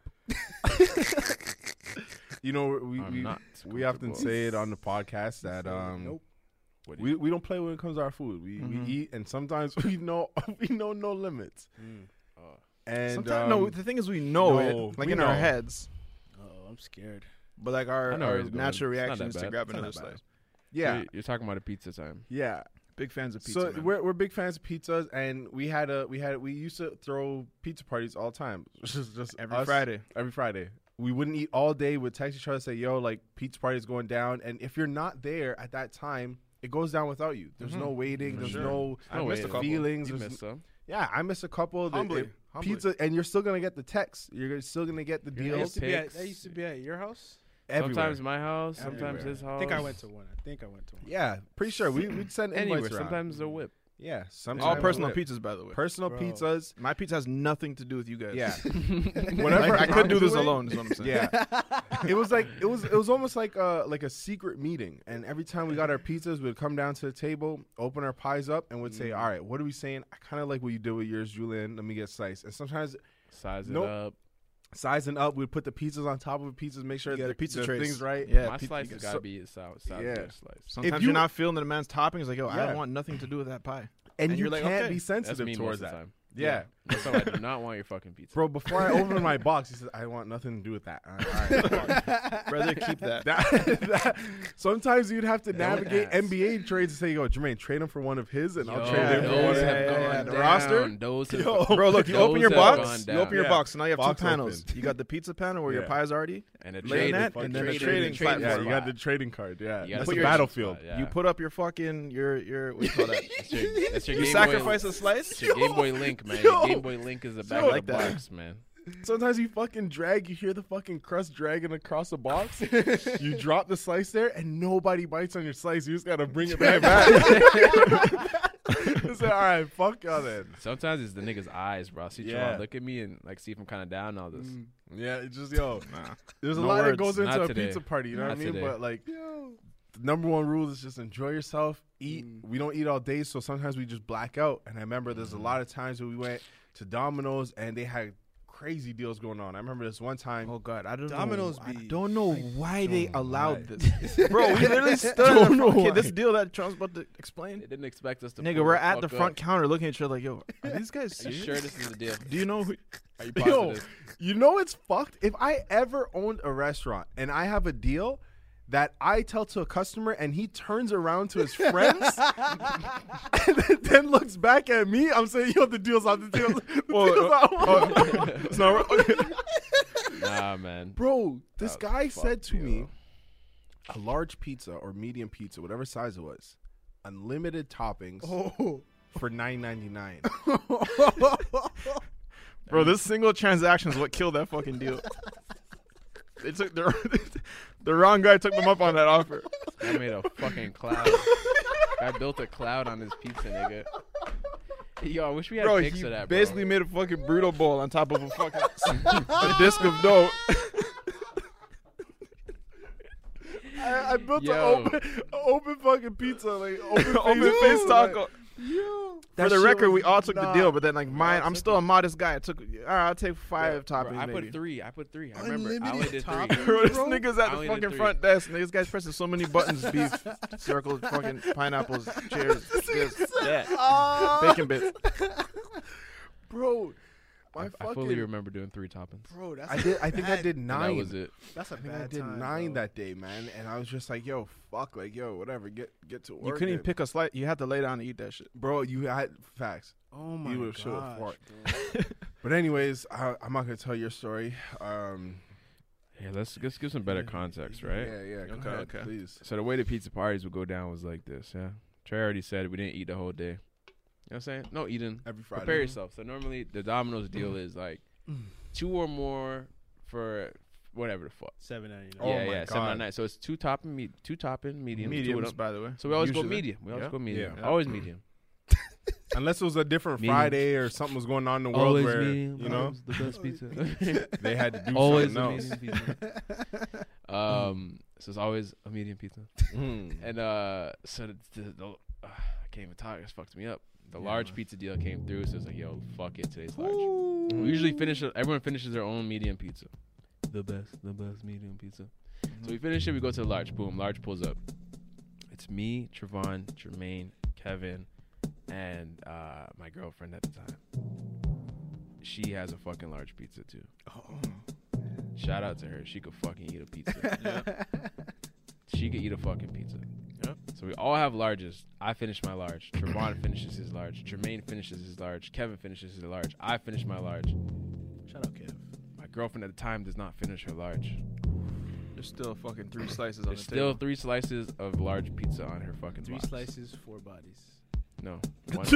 You know, we I'm we, not we often comfortable. say it on the podcast that um, Nope. What do you- we we don't play when it comes to our food. We Mhm. we eat, and sometimes we know we know no limits. Oh. And Sometimes, um, no, the thing is, we know no, it, like we in know. our heads, Oh, I'm scared. but like our, I know where our it's going. natural It's not reaction that is to bad. grab It's not another that bad. slice. yeah, You're, you're talking about a pizza time. yeah. Big fans of pizza. So man. we're we're big fans of pizzas, and we had a we had we used to throw pizza parties all the time. Just just every us, Friday. Every Friday, we wouldn't eat all day. We'd text each other, say, "Yo, like pizza party's going down," and if you're not there at that time, it goes down without you. There's Mhm. no waiting. For There's sure. no I no missed a couple. feelings. You There's missed some. Yeah, I missed a couple. The- Humbly, it- humbly. Pizza, and you're still gonna get the text. You're still gonna get the You're That Yeah, used, deals. to be at, pics. that used to be at your house. Everywhere. Sometimes my house, sometimes Everywhere. his house. I think I went to one. I think I went to one. Yeah, pretty sure we we'd send anywhere. invites around. Sometimes a whip. Yeah, sometimes All personal whip. pizzas, by the way. Personal Bro. pizzas. My pizza has nothing to do with you guys. Yeah, Whenever I could do this onto it, alone. Is what I'm saying. Yeah, it was like it was it was almost like a like a secret meeting. And every time we got our pizzas, we'd come down to the table, open our pies up, and would say, "All right, what are we saying? I kind of like what you did with yours, Julian. Let me get sliced." And sometimes Size it Nope. up. sizing up. We'd put the pizzas on top of the pizzas, make sure You got the the pizza the trays. things right. Yeah, My pi- slice you has got- got to be a size, size Yeah. of your slice. Sometimes you- you're not feeling the man's toppings. Like, yo, I Yeah. don't want nothing to do with that pie. And, And you you're like, can't okay. be That's sensitive me towards most of that. the time. Yeah. That's why I do not want your fucking pizza. Bro, before I opened my box, he said, I want nothing to do with that. All right, fuck. Rather keep that. that, that- sometimes you'd have to Don't navigate ask. N B A trades and say, yo, Jermaine, trade him for one of his, and I'll Yo, trade him for one those of have his. gone yeah, the down. roster? Those have Yo. Bro, look, you those open your have box. gone You down. open your Yeah. box. So now you have Box two panels. open. You got the pizza panel where your Yeah. pie's already. And a Laying trading, that, Fuck and then yeah. a trading trading platform. Yeah, spot. you got the trading card. Yeah, You gotta that's put a your battlefield. spot, yeah. You put up your fucking your your what do you call that? That's your, that's your You Game sacrifice Boy, a slice. it's your Game Boy Link, man. Yo. Your Game Boy Link is the back Yo, of like the that. box, man. Sometimes you fucking drag, you hear the fucking crust dragging across the box. You drop the slice there, and nobody bites on your slice. You just gotta bring it back. It's like, all right, fuck y'all then. Sometimes it's the nigga's eyes, bro. I see Yeah. Tron look at me and like see if I'm kind of down and all this. Yeah, it's just yo. Nah. There's a No lot words. that goes into Not a today. pizza party. You know Not what I mean? today. But like, the number one rule is just enjoy yourself. Eat. We don't eat all day, so sometimes we just black out. And I remember there's a lot of times when we went to Domino's and they had crazy deals going on. I remember this one time. Oh God, I don't Domino's know. I be- don't know why they don't know allowed why. this, bro. We literally stood. Don't in the know front- okay, why. this deal that Trump's about to explain. They didn't expect us to. Nigga, pull we're the at the fuck front up. counter looking at each other like, yo, are these guys Are you serious? sure this is the deal? Do you know who? Are you Yo, positive? you know it's fucked? If I ever owned a restaurant and I have a deal that I tell to a customer and he turns around to his friends and then, then looks back at me, I'm saying, yo, the deal's on the deal. The Well, deal's uh, on. It's not right. Nah, man. Bro, this That guy fuck said to you. me, a large pizza or medium pizza, whatever size it was, unlimited toppings Oh. for nine ninety-nine. Bro, this single transaction is what killed that fucking deal. They took the the wrong guy took them up on that offer. I made a fucking cloud. I built a cloud on this pizza, nigga. Yo, I wish we had Bro, pics he of that, bro. basically made a fucking burrito bowl on top of a fucking a disc of dough. I, I built an Yo. open, a open fucking pizza, like open, Open face, face like, taco. yo. For That the shit record, was we all took the not- deal, but then like mine, I'm took still a modest guy. I took, all right, I'll take five Yeah, toppings. bro, I maybe. put three. I put three. I remember. I Unlimited only did three. toppings? Bro, this Bro, nigga's I at the only did fucking three. front desk. And this guy's pressing so many buttons: beef, circles, fucking pineapples, cheers, this, that, bacon bits. bro. My I, I fucking, fully remember doing three toppings. Bro, that's I did. I think I bad- did And nine. that was it. That's a I think bad I did time, nine bro. that day, man, and I was just like, "Yo, fuck, like, yo, whatever, get get to work." You couldn't even and- pick a slice. You had to lay down and eat that shit. bro. You had facts. Oh my You would've should've gosh, fought. bro. But anyways, I, I'm not gonna tell your story. Um, Yeah, let's let's give some better context, right? Yeah, yeah. Go Okay, ahead, okay. please. So the way the pizza parties would go down was like this, yeah. Trey already said we didn't eat the whole day. You know what I'm saying? No eating. Every Friday. Prepare yourself. So normally the Domino's deal is like two or more for whatever the fuck. seven ninety Oh yeah, my yeah, seven God. ninety nine. So it's two topping, me- two topping, medium, two of Mediums, them. by the way. So we always go Usually. medium. We always Yeah. go medium. Yeah. Always medium. Unless it was a different Medium. Friday or something was going on in the world Always where medium. you know always the best pizza. they had to do always something a else. medium pizza. Um, so it's always a medium pizza. Mm. And uh, so the, the, the uh, I can't even talk. It fucked me up. The large pizza deal came through, so it's like, yo, fuck it, today's large. We usually finish. Everyone finishes their own medium pizza. The best, the best medium pizza. So we finish it. We go to the large. Boom, large pulls up. It's me, Trevon, Jermaine, Kevin, and uh, my girlfriend at the time. She has a fucking large pizza too. Shout out to her. She could fucking eat a pizza. She could eat a fucking pizza. Yep. So we all have larges. I finish my large. Trevon finishes his large. Jermaine finishes his large. Kevin finishes his large. I finish my large. Shout out, Kev. My girlfriend at the time does not finish her large. There's still fucking three slices on There's the still table. three slices of large pizza on her fucking Three box. slices, four bodies. No. One.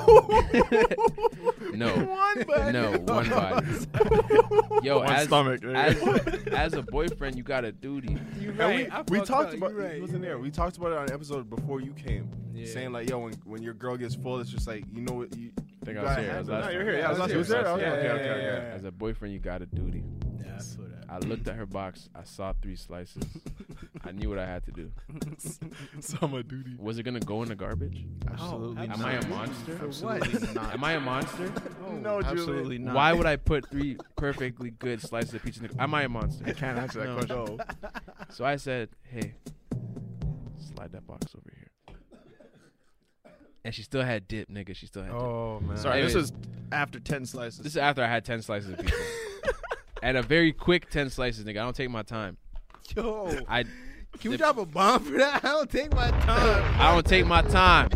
no. One body. No, one body. Yo, One as, stomach. as as a boyfriend, you got a duty. You And we, we talked about it wasn't there. We talked about it on an episode before you came, Yeah. saying like, yo, when when your girl gets full, it's just like you know what you. I think you I was gotta here. I was handle it. last No, you're time. here. Yeah, I was last You was time. there? Okay, Yeah, okay, yeah, okay, yeah, okay. yeah. As a boyfriend, you got a duty. Yeah. That's what I looked at her box. I saw three slices. I knew what I had to do. Summer duty. Was it gonna go in the garbage? Absolutely Am not. I a monster? Absolutely not. Am I a monster? No, absolutely not. Why would I put three perfectly good slices of pizza in the? Am I a monster? I can't answer that No. question. So I said, "Hey, slide that box over here." And she still had dip, nigga. She still had dip. Oh man. Sorry, this Anyways. was after ten slices. This is after I had ten slices of pizza. And a very quick ten slices, nigga. I don't take my time. Yo, I can we drop a bomb for that? I don't take my time. I don't take my time.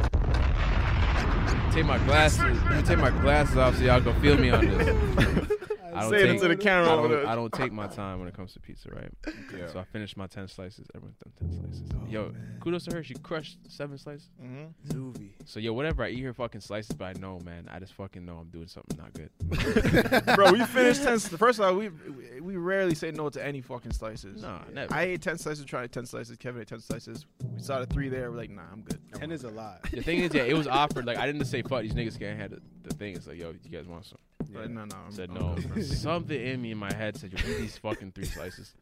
Take my glasses. Let me take my glasses off so y'all can feel me on this. I don't Say it take, into the camera I over don't, there. I don't take my time when it comes to pizza, right? Yeah. So I finished my ten slices. Everyone's done ten slices. Yo, kudos to her. She crushed seven slices. Mm-hmm. Zoovie. So yo, whatever. I eat her fucking slices, but I know, man. I just fucking know I'm doing something not good. Bro, we finished ten. First of all, we we rarely say no to any fucking slices. Nah, never. I ate ten slices, tried ten slices. Kevin ate ten slices. We saw the three there. We're like, nah, I'm good. Ten is a lot. The thing is, yeah, it was offered. Like I didn't just say fuck these niggas can't have the, the thing. It's like, yo, you guys want some? But no, no. I I'm, said I'm no. good, bro. Something in me in my head said, yo, eat these fucking three slices.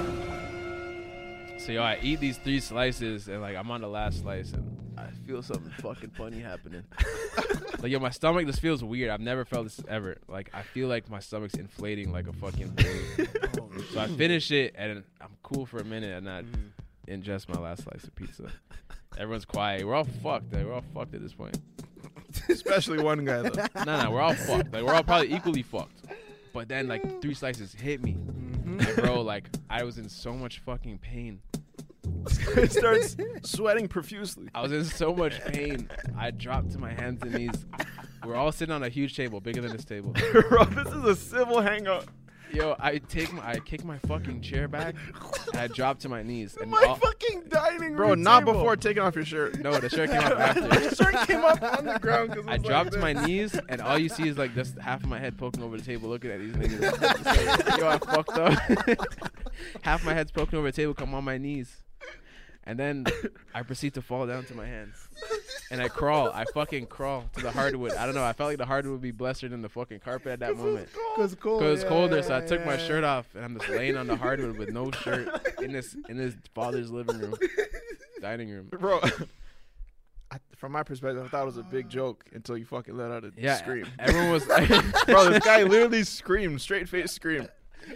So yo, I eat these three slices and like I'm on the last slice and I feel something fucking funny happening. Like yo, my stomach just feels weird. I've never felt this ever. Like I feel like my stomach's inflating like a fucking balloon. So I finish it and I'm cool for a minute and I ingest my last slice of pizza. Everyone's quiet. We're all fucked. Like, we're all fucked at this point. Especially one guy though. No, no, we're all fucked. Like we're all probably equally fucked. But then like three slices hit me, and bro. Like I was in so much fucking pain. It starts sweating profusely. I was in so much pain. I dropped to my hands and knees. We're all sitting on a huge table, bigger than this table. Bro, this is a civil hangout. Yo, I take my, I kick my fucking chair back, and I drop to my knees. And My all, fucking dining room. Bro, not table. before taking off your shirt. no, the shirt came off after. The shirt came up on the ground. Cause it I was dropped to like my this. knees, and all you see is like just half of my head poking over the table, looking at these niggas. It's like, yo, I fucked up. Half my head's poking over the table, come on my knees, and then I proceed to fall down to my hands, and I crawl. I fucking crawl to the hardwood. I don't know. I felt like the hardwood would be blessier than the fucking carpet at that moment. Cause cold. Cause it's yeah, colder, yeah, so I took yeah, my yeah. shirt off, and I'm just laying on the hardwood with no shirt in this in his father's living room, dining room. Bro, I, from my perspective, I thought it was a big joke until you fucking let out a Yeah, scream. everyone was like, Bro, this guy literally screamed, straight face scream.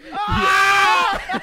I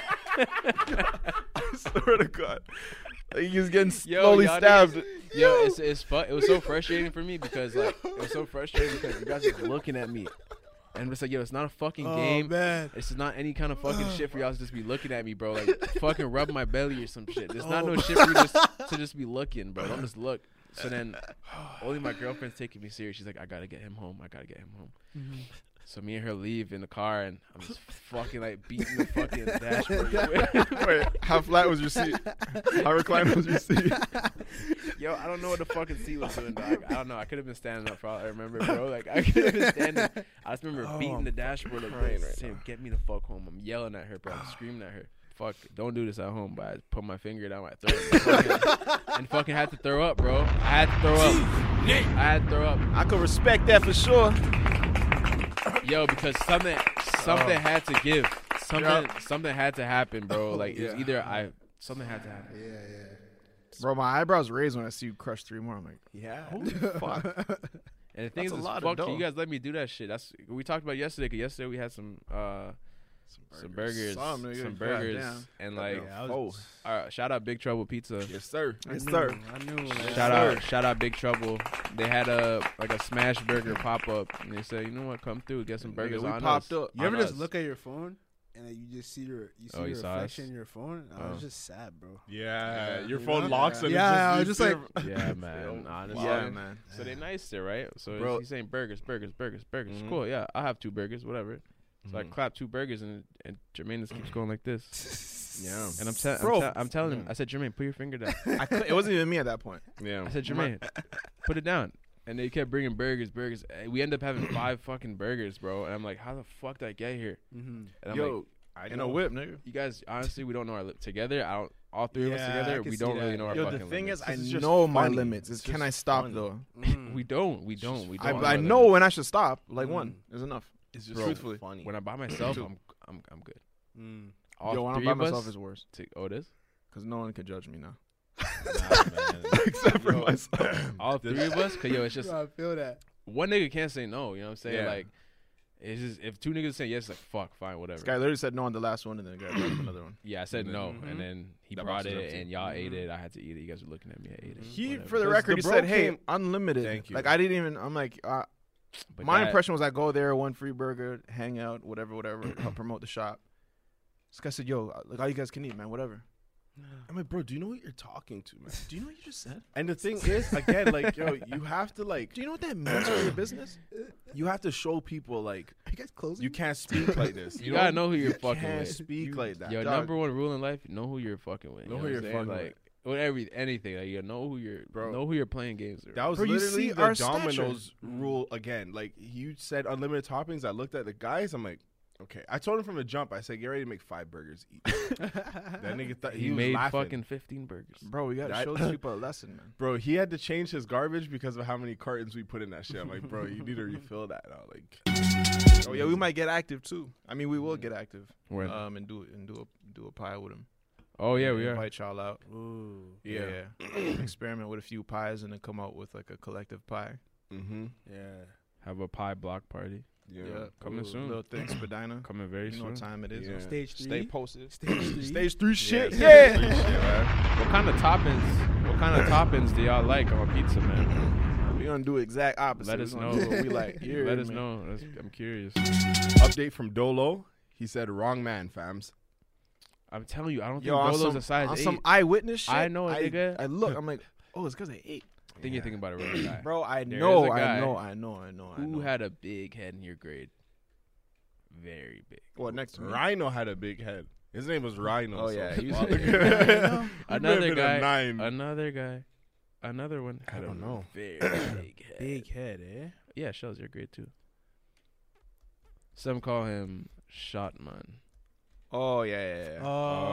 swear to God. Like he was getting Yo, slowly y'all stabbed. Yo, it's it's fu- it was so frustrating for me because like it was so frustrating because you guys are looking at me, and it's like, yo, it's not a fucking Oh game. man. It's not any kind of fucking shit for y'all to just be looking at me, bro. Like fucking rub my belly or some shit. There's not no shit for you just to just be looking, bro. Don't just look. So then, only my girlfriend's taking me serious. She's like, I gotta get him home. I gotta get him home. Mm-hmm. So me and her leave in the car, and I'm just fucking like beating the fucking dashboard. Wait, how flat was your seat? How reclined was your seat? Yo, I don't know what the fucking seat was doing, dog. I don't know. I could have been standing up for all I remember, bro. Like, I could have been standing. I just remember Oh, beating the dashboard like crying this, right saying, get me the fuck home. I'm yelling at her, bro. I'm screaming at her. Fuck, don't do this at home. But I put my finger down my throat and fucking, and fucking had to throw up, bro. I had to throw up. I had to throw up. I could respect that for sure. Yo, because something something Oh. had to give. Something Yep. something had to happen, bro. Like, it was Yeah. either I, something had to happen. Yeah, yeah. Bro, my eyebrows raised when I see you crush three more. I'm like, Yeah. fuck. And the thing That's a is, lot of fuck dough. you guys let me do that shit. That's we talked about yesterday. Cause yesterday we had some uh some burgers, Some, some, nigga. burgers, Goddamn. and like Yeah, I Oh, was, uh, shout out Big Trouble Pizza. yes, sir. I Yes, knew, sir. I knew. Shout out, shout out Big Trouble. They had a like a smash burger pop up, and they said, you know what, come through, get some burgers we on popped us. up. You ever On just us. look at your phone and then you just see your you see Oh, you your saw reflection us? in your phone? I Oh. was just sad, bro. Yeah, Yeah. your You phone know? locks and Yeah, I it's was just, just you like- see- Yeah, man. Honestly. Yeah, man. So they nice there, right? So Bro. he's saying burgers, burgers, burgers, burgers. Mhm. Cool, yeah. I'll have two burgers, whatever. So I Mhm. clap two burgers, and and Jermaine just keeps going like this. Yeah. And I'm, te- I'm, Bro. te- I'm telling him, I said, Jermaine, put your finger down. I couldn't, it wasn't even me at that point. Yeah. I said, Jermaine, put it down. And they kept bringing burgers, burgers. And we ended up having five fucking burgers, bro. And I'm like, how the fuck did I get here? Mm-hmm. And I'm Yo, like, I In know. a whip, nigga. you guys, honestly, we don't know our li- together. I don't, all three of us Yeah, I together, can we see don't that. really know our Yo, fucking the thing limits. is, I It's just know my funny. limits. It's It's can just I stop funny. though? we don't, we don't, we I, don't. I know know limits. when I should stop. Like Mm. one is enough. It's just Bro, truthfully funny. When I'm by myself, I'm I'm I'm good. Mm. All Yo, when I'm three by of myself us. is worse. Take, oh, it is. Because no one can judge me now. Nah, man. Except for Yo, myself. All three of us. Cause yo, it's just I feel that. one nigga can't say no. You know what I'm saying? Yeah. Like, it's just if two niggas say yes, it's like fuck, fine, whatever. This guy literally said no on the last one, and then the guy brought up another one. Yeah, I said no, Mhm. and then he That brought box is it, empty. and y'all Mhm. ate it. I had to eat it. You guys were looking at me. I ate it. He, Whatever. for the 'Cause record, the he bro said, "Hey, came- unlimited." Thank you. Like I didn't even. I'm like, uh, But my that- impression was I go there, one free burger, hang out, whatever, whatever, help promote the shop. This guy said, "Yo, like all you guys can eat, man, whatever." I'm like, bro, do you know what you're talking to, man? Do you know what you just said? And the thing is, again, like, yo, you have to like, Do you know what that means for your business? you have to show people like, Are you guys closing? you can't speak like this. You gotta know who you're you fucking can't with. speak You- like that. Your dog. number one rule in life: know who you're fucking with. Know you who what you're I'm saying? fucking like, with every anything. Like, you know who you're, Bro. know who you're playing games with. That was Bro, you literally see the our Domino's stature. rule again. Like you said, unlimited toppings. I looked at the guys. I'm like, okay. I told him from the jump. I said, get ready to make five burgers each. That nigga thought he, he, was made laughing. fucking fifteen burgers. Bro, we gotta That- show these people a lesson, man. Bro, he had to change his garbage because of how many cartons we put in that shit. I'm like, bro, you need to refill that out. Like, Oh yeah, we might get active too. I mean, we will get active. When? Um, and do and do a do a pie with him. oh yeah, And we are. invite y'all out. Ooh. Yeah. yeah. Experiment with a few pies and then come out with like a collective pie. mm-hmm. Yeah. Have a pie block party. Yeah. Coming Ooh, soon. Little thick spadina. Coming very You know soon. what time it is. Yeah. Stage three. Stay posted. Stage three. Stage three shit. Yeah, Yeah. stage three shit, man. What kind of toppings? What kind of toppings do y'all like on a pizza, man? We're gonna do exact opposite. Let We us gonna know. do what we like. You Let heard us me. know. That's- I'm curious. Update from Dolo. He said, wrong man, fams. I'm telling you, I don't think Yo, on Dolo's some, a size on eight. some eyewitness shit. I know a I, nigga. I look. I'm like, oh, it's because I ate. I think you're thinking about a real guy. Bro, I There know, is a I guy know, I know, I know, I know. Who had a big head in your grade? Very big. what next to me? Rhino had a big head. His name was Rhino. Oh so yeah, he was fuck. big. He may have Another been a guy. nine. Another guy. Another one. I had a don't know. Very big head. Big head, eh? Yeah, Shell's your grade too. Some call him Shotman. Oh yeah, yeah, yeah.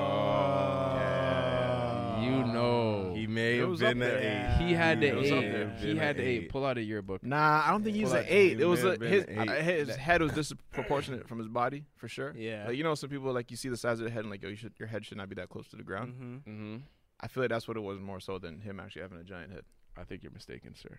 Oh. Yeah. You know. He may It have was up been an there. eight. He had the It was up eight. there. He Been had an the eight. Pull out a yearbook. Nah, I don't think he's Well, an that- eight. he It was may a, have been his an eight. uh, his head was disproportionate from his body for sure. Yeah. Like, you know, some people like you see the size of the head and like, yo, you should your head should not be that close to the ground. Mm-hmm. Mm-hmm. I feel like that's what it was more so than him actually having a giant head. I think you're mistaken, sir.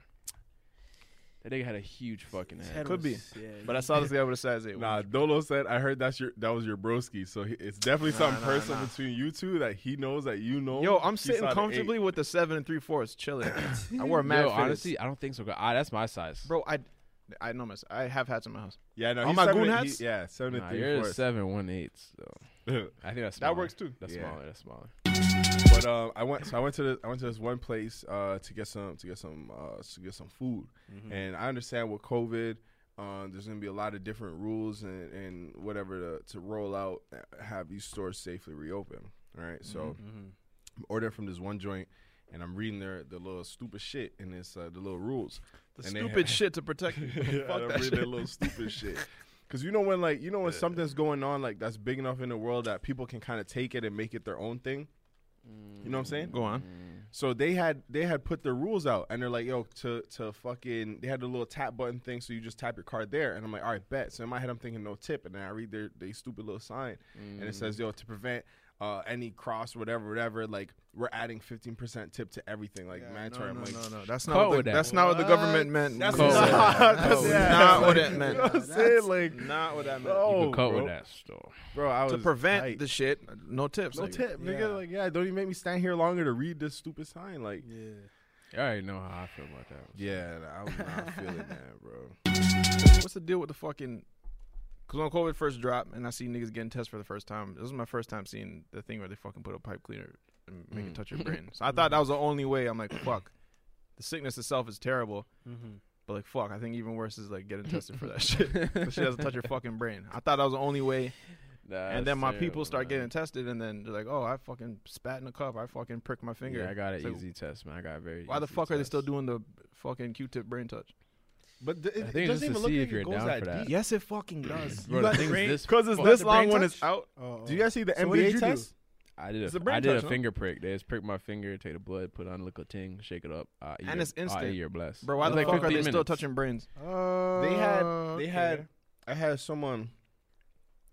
That nigga had a huge fucking His head. head Could was- be. Yeah, But I saw this guy with a size eight. Nah, Dolo said, I heard that's your that was your broski. So he, it's definitely Nah, something nah, personal nah. between you two that he knows that you know. Yo, I'm He sitting saw the comfortably eight. with the seven and three fourths, chilling. I wore mad Yo, fitteds. honestly, I don't think so. Ah, that's my size. Bro, I, I know my. I have hats in my house. Yeah, no, All he's my seven goon and- hats? He, yeah, seven and Nah, three you're a fourths. seven one eight. So I think that's That smaller. works too. That's Yeah. smaller. That's smaller. But um, I went. So I went to the, I went to this one place uh, to get some to get some uh, to get some food, Mm-hmm. and I understand with COVID, um, there's gonna be a lot of different rules and, and whatever to, to roll out, uh, have these stores safely reopen. All right, so Mm-hmm. I'm ordering from this one joint, and I'm reading their the little stupid shit in this uh, the little rules. The And they stupid ha- shit to protect you. Yeah, Fuck I'm that reading shit. their little stupid shit. Cause you know when like you know when something's going on like that's big enough in the world that people can kind of take it and make it their own thing. You know what I'm saying? Go on. So they had they had put the rules out, and they're like, yo, to to fucking, they had the little tap button thing, so you just tap your card there, and I'm like, all right, bet. So in my head, I'm thinking no tip, and then I read their they stupid little sign, and it says, yo, to prevent uh, any cross, whatever, whatever, like we're adding fifteen percent tip to everything, like mandatory. No, I'm no, like, no, no. That's Cut not what with the, that. that's not what the government meant. That's No. not- That's yeah. not what it meant. You know what I'm saying? Like, Not what that meant. You oh, can cut bro. with that store. Bro, I was To prevent tight. the shit, no tips. no like, tip, nigga. Yeah. Like, yeah, don't even make me stand here longer to read this stupid sign. Like, Yeah. You already know how I feel about that. yeah, I was not feeling that, bro. What's the deal with the fucking? Because when COVID first dropped, and I see niggas getting tested for the first time, this was my first time seeing the thing where they fucking put a pipe cleaner and make it Mm. touch your brain. So I thought that was the only way. I'm like, fuck. The sickness itself is terrible, Mm-hmm. but like, fuck. I think even worse is like getting tested for that shit. That shit doesn't touch your fucking brain. I thought that was the only way. and then my people start getting tested, and then they're like, oh, I fucking spat in a cup. I fucking pricked my finger. Yeah, I got an It's like, easy test, man. I got a very. Why the easy fuck are they test. still doing the fucking Q-tip brain touch? But th- it, I it think it's doesn't just even to look see like if you're it goes down that for that. deep. Yes, it fucking does. Bro, You the got thing's brain- this Because it's Oh, this the long brain when touch? it's out. Oh, Do you guys see the So what N B A did you do? test? I did It's a, a brain I did touch, a no? finger prick. They just prick my finger, take the blood, put on liquid ting, shake it up. Uh, And it's instant. You're blessed. Bro, why It the was fuck like are they fifteen still minutes. touching brains? Uh, They had, they okay. had, I had someone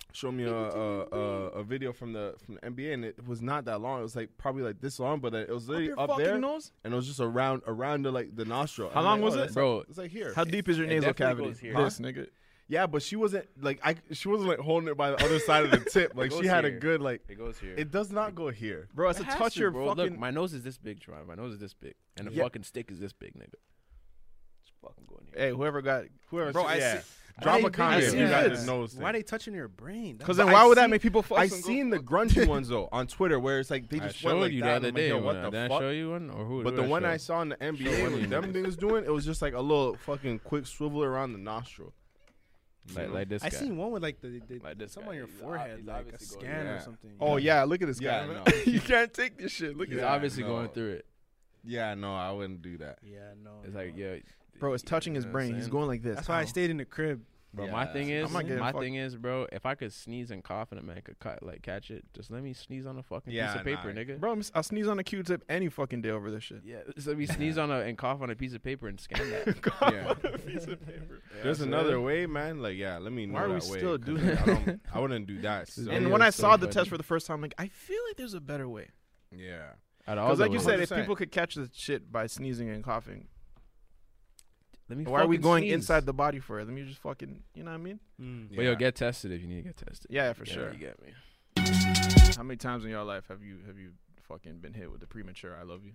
showed me a a, a a video from the from the N B A, and it was not that long. It was like probably like this long, but it was literally your up, fucking there, nose? and it was just around around the like the nostril. How I'm long like, was oh, it? that's Bro, like, it's like here. How deep is your It nasal definitely cavity? goes here. This nigga. Yeah, but she wasn't like I. She wasn't like holding it by the other side of the tip. Like she goes had a here. good like. It goes here. It does not go here. Bro, it's It a has touch to, your bro. fucking. Look, my nose is this big, Tron. My nose is this big, and the Yeah. fucking stick is this big, nigga. It's fucking going here. Hey, whoever got. Whoever, Bro, I yeah. see- Drop I a think comment they if see you got this. the nose. Why are they touching your brain? Because But then why I would that seen- make people fuck? I and go seen the fuck? grungy ones though on Twitter where it's like they I just showed went like you that. the and other I'm like, day. yo, when what I- the did I fuck? show you one, or who? But who the did one I show? saw in the N B Show A one with of them you. niggas doing, it was just like a little fucking quick swivel around the nostril. like, like this I guy. seen one with like the, the Like this some guy. on your He's forehead, ob- he's like a obviously going- scan or yeah. something. Oh yeah, look at this Yeah, guy. no. You can't take this shit. Look He's at that. obviously no. going through it. Yeah, no, I wouldn't do that. Yeah, no. It's no. like, yeah, Bro, it's you touching his know what I'm brain. He's saying? going like this. That's why I Ow. stayed in the crib. Bro, Yeah, my thing I'm is, not getting my fucked. thing is, bro, if I could sneeze and cough and a man could cut, like catch it, just let me sneeze on a fucking Yeah, piece of paper, nah. nigga. Bro, I'm, I'll sneeze on a Q-tip any fucking day over this shit. Yeah, just let me sneeze on a and cough on a piece of paper and scan that. Yeah. There's another way, man. Like, yeah, let me know Why are we that way, still 'cause, doing like, that? I, don't, I wouldn't do that. So, And Yeah, when I it's so saw the funny. test for the first time, I'm like, I feel like there's a better way. yeah. Because Because like you said, if one hundred percent. people could catch the shit by sneezing and coughing, let me why are we fucking going sneeze. inside the body for it? Let me just fucking, you know what I mean? Mm. But yo, get tested if you need to get tested. Yeah, for Yeah, sure. You get me. How many times in your life have you have you fucking been hit with the premature "I love you"?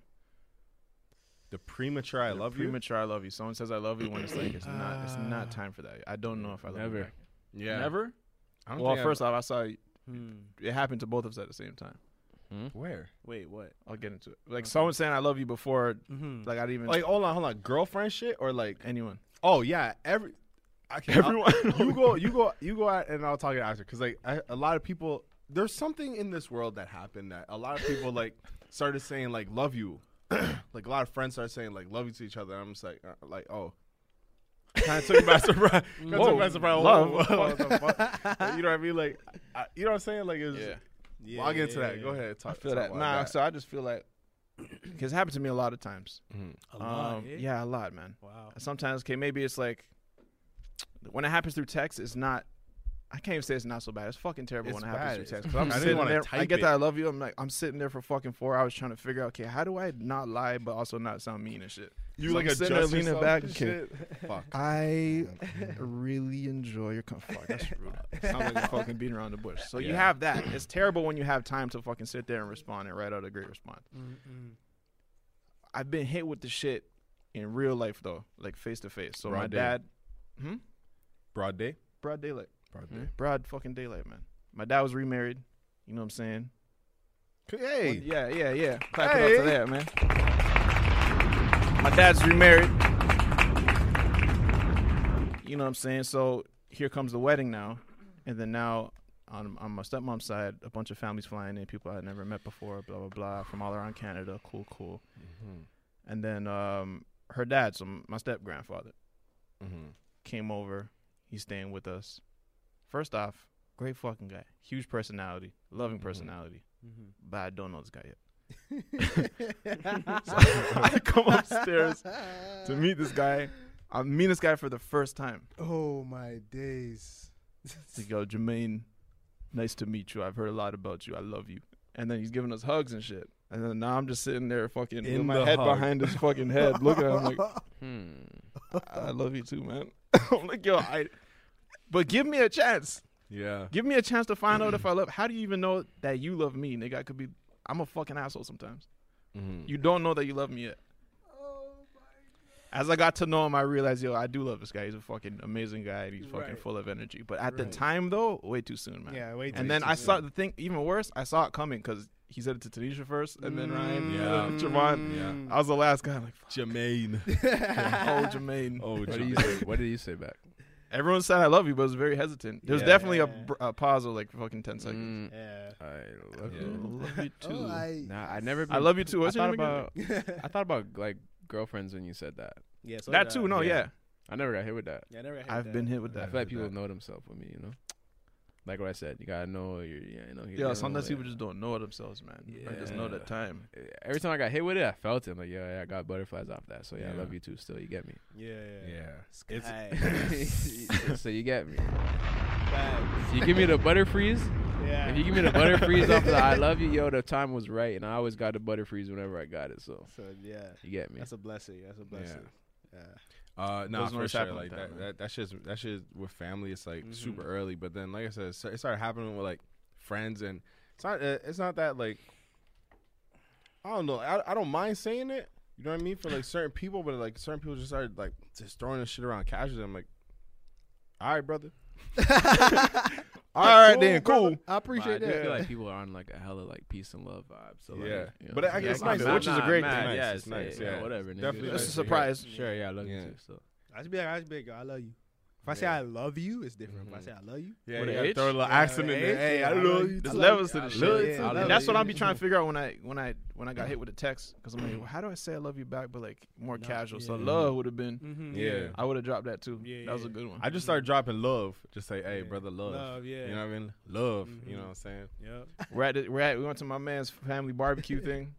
The premature I The love you. premature "I love you." Someone says "I love you" when it's like it's not it's not time for that. I don't know if I love Never. you. Back. Yeah. Never. I don't Well, think first off, I saw it Hmm. happened to both of us at the same time. Hmm? I've, where? Wait, what? I'll get into it. Like Okay. someone saying "I love you" before, Mm-hmm. like I didn't even Like, hold on, hold on. Girlfriend shit or like? anyone. Oh yeah, every. Okay, Everyone. I'll- you go, you go, you go out, and I'll talk to you after. Because like I, a lot of people, there's something in this world that happened that a lot of people like started saying like "love you," like a lot of friends started saying like "love you" to each other. And I'm just like, uh, like oh, kind of took me by surprise. Kinda took me by surprise. Love. Whoa, what the fuck? Like, you know what I mean? Like, I, you know what I'm saying? Like, it's, Yeah. Yeah, well, I'll get into yeah, that. Go yeah. ahead. Talk, I feel talk that. about Nah, that. so I just feel like because it happened to me a lot of times. Mhm. A lot, Um, eh? yeah, a lot, man. Wow. Sometimes, okay, maybe it's like when it happens through text, it's not. I can't even say it's not so bad. It's fucking terrible It's when it happens bad. through text. It's- 'Cause I'm I didn't sitting wanna there. I type get it. that I love you. I'm like I'm sitting there for fucking four hours trying to figure out, okay, how do I not lie but also not sound mean and shit? You So like I'm sitting there adjust leaning yourself back. and Okay, shit? Fuck. I really enjoy your. Com- fuck, that's rude. Sounds like I'm fucking beating around the bush. So you Yeah. have that. It's terrible when you have time to fucking sit there and respond and write out a great response. Mm-mm. I've been hit with the shit in real life though, like face to face. So my Broad day. dad, hmm, Broad day. broad daylight, Broad hmm? day. broad fucking daylight, man. My dad was remarried. You know what I'm saying? Hey. Yeah, yeah, yeah. Clap it up Hey. to that, man. My dad's remarried. You know what I'm saying? So here comes the wedding now, and then now on on my stepmom's side, a bunch of families flying in, people I had never met before, blah blah blah, from all around Canada. Cool, cool. Mm-hmm. And then um, her dad, so my step grandfather, Mm-hmm. came over. He's staying with us. First off, great fucking guy, huge personality, loving personality, Mm-hmm. but I don't know this guy yet. So I come upstairs to meet this guy. I meet this guy for the first time. Oh my days. He go, Jermaine, nice to meet you. I've heard a lot about you. I love you. And then he's giving us hugs and shit. And then now I'm just sitting there fucking with In my the head hug. behind his fucking head, looking at him like, Hmm. I love you too, man. I'm like, yo, I. But give me a chance. Yeah. Give me a chance to find out if I love. How do you even know that you love me, nigga? I could be. I'm a fucking asshole sometimes. Mm-hmm. You don't know that you love me yet. As I got to know him, I realized, yo, I do love this guy. He's a fucking amazing guy. And he's fucking Right. full of energy. But at the Right. time, though, way too soon, man. Yeah, wait. And then I saw the thing. Even worse, I saw it coming because he said it to Tanisha first, and then Ryan, Yeah. and then Javon. Yeah. I was the last guy. I'm like, fuck. Jermaine. Oh, Jermaine. Oh, What did you Jermaine. say? What did you say back? Everyone said I love you, but it was very hesitant. There was Yeah. definitely a, Yeah. br- a pause of like fucking ten seconds. Mm, Yeah. I love Yeah. you. I love you too. Oh, I, Nah, I never. I been- love you too. What's I your thought name again? about. I thought about like girlfriends when you said that. yeah, so That did too. I. No, Yeah. yeah. I never got hit with that. Yeah, I never had I've that. been hit with I that. feel like with people that. know themselves with me, you know. Like what I said, you gotta know you're, yeah, you know. you're Yeah, dealing sometimes with- people just don't know themselves, man. I just know that time. Every time I got hit with it, I felt it. I'm like, yeah, yeah, I got butterflies off that. So yeah, I Yeah. love you too. Still, you get me. Yeah, yeah. Yeah. It's Sky. So you get me. Facts. You give me the Butterfreeze. Yeah. If you give me the Butterfreeze off the I love you, yo, the time was right, and I always got the Butterfreeze whenever I got it. So, So yeah, you get me. that's a blessing. That's a blessing. Yeah. Uh, no, Those for noise sure. happen Like like that, that, that, that shit's that shit with family. It's like Mhm. super early, but then like I said, it sta- it started happening with like friends, and it's not. Uh, it's not that like. I don't know. I I don't mind saying it. You know what I mean for like certain people, but like certain people just started like just throwing this shit around casually. I'm like, all right, brother. All right, then, cool. I appreciate But I do that. feel like people are on like a hella like peace and love vibe. So like, Yeah. you know, But I guess yeah, it's nice, I'm which is a not great mad. thing. Yeah, It's it's nice, nice. yeah. Yeah, whatever. Nigga. Definitely Like, nice It's a to hear. surprise. Sure, yeah, I love Yeah. you too. So I just be like, I just be like, yo, I love you. If I say I love you, it's different. If I say I love you, Yeah, With you an gotta H? throw a little Yeah, accent in with there. an H, Hey, yeah, I I love love you. you. There's I levels to love the you. shit. Yeah, Yeah, I love and that's it. what I'll be trying to figure out when I when I when I got hit with the text because I'm like, well, how do I say I love you back, but like more No, casual? So yeah. love would have been. mm-hmm. Yeah. I would have dropped that too. Yeah, that was a yeah. good one. I just started dropping love. Just say, hey, Yeah. brother, love. Love, yeah. You know what I mean? Love. Mhm. You know what I'm saying? Yep. We're at, the, we're at we went to my man's family barbecue thing,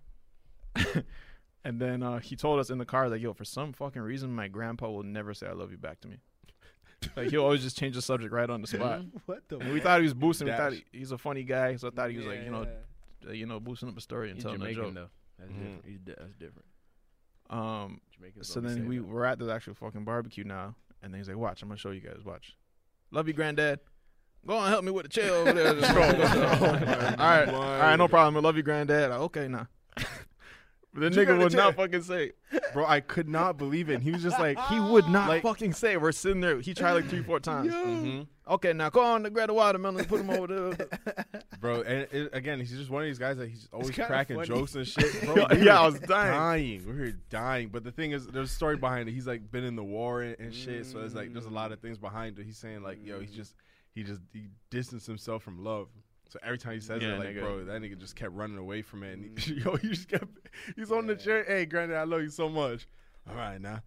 and then uh, he told us in the car like, yo, for some fucking reason, my grandpa will never say I love you back to me. Like he'll always just change the subject right on the spot. What the? And we thought he was boosting. We Dash. thought he, he's a funny guy, so I thought he was like, you know, Yeah. uh, you know, boosting up a story and he's telling a Jamaican joke. though. That's Mhm. different. He's di- that's different. Um, Jamaicans so don't be then saying we that. were at the actual fucking barbecue now, and then he's like, "Watch, I'm gonna show you guys. Watch, love you, granddad. Go on, help me with the chair over there." Just roll. all right, all right, no problem. I love you, granddad. Like, okay, nah. But the You got nigga the would chair. not fucking say it. Bro, I could not believe it. And he was just like, He would not Like- fucking say it. We're sitting there. He tried like three, four times. mhm. Okay, now go on to grab the watermelon, put him over there. Bro, and it, again, he's just one of these guys that he's always kinda cracking funny. jokes and shit. Bro, Yeah, we I were was dying. We were dying. But the thing is, there's a story behind it. He's like been in the war and, and shit. So it's like there's a lot of things behind it. He's saying like, yo, he's just he just he distanced himself from love. So every time he says Yeah, it, like, nigga. bro, that nigga just kept running away from it. And he, yo, he just kept. He's on the chair. Hey, granddad, I love you so much. All right, now.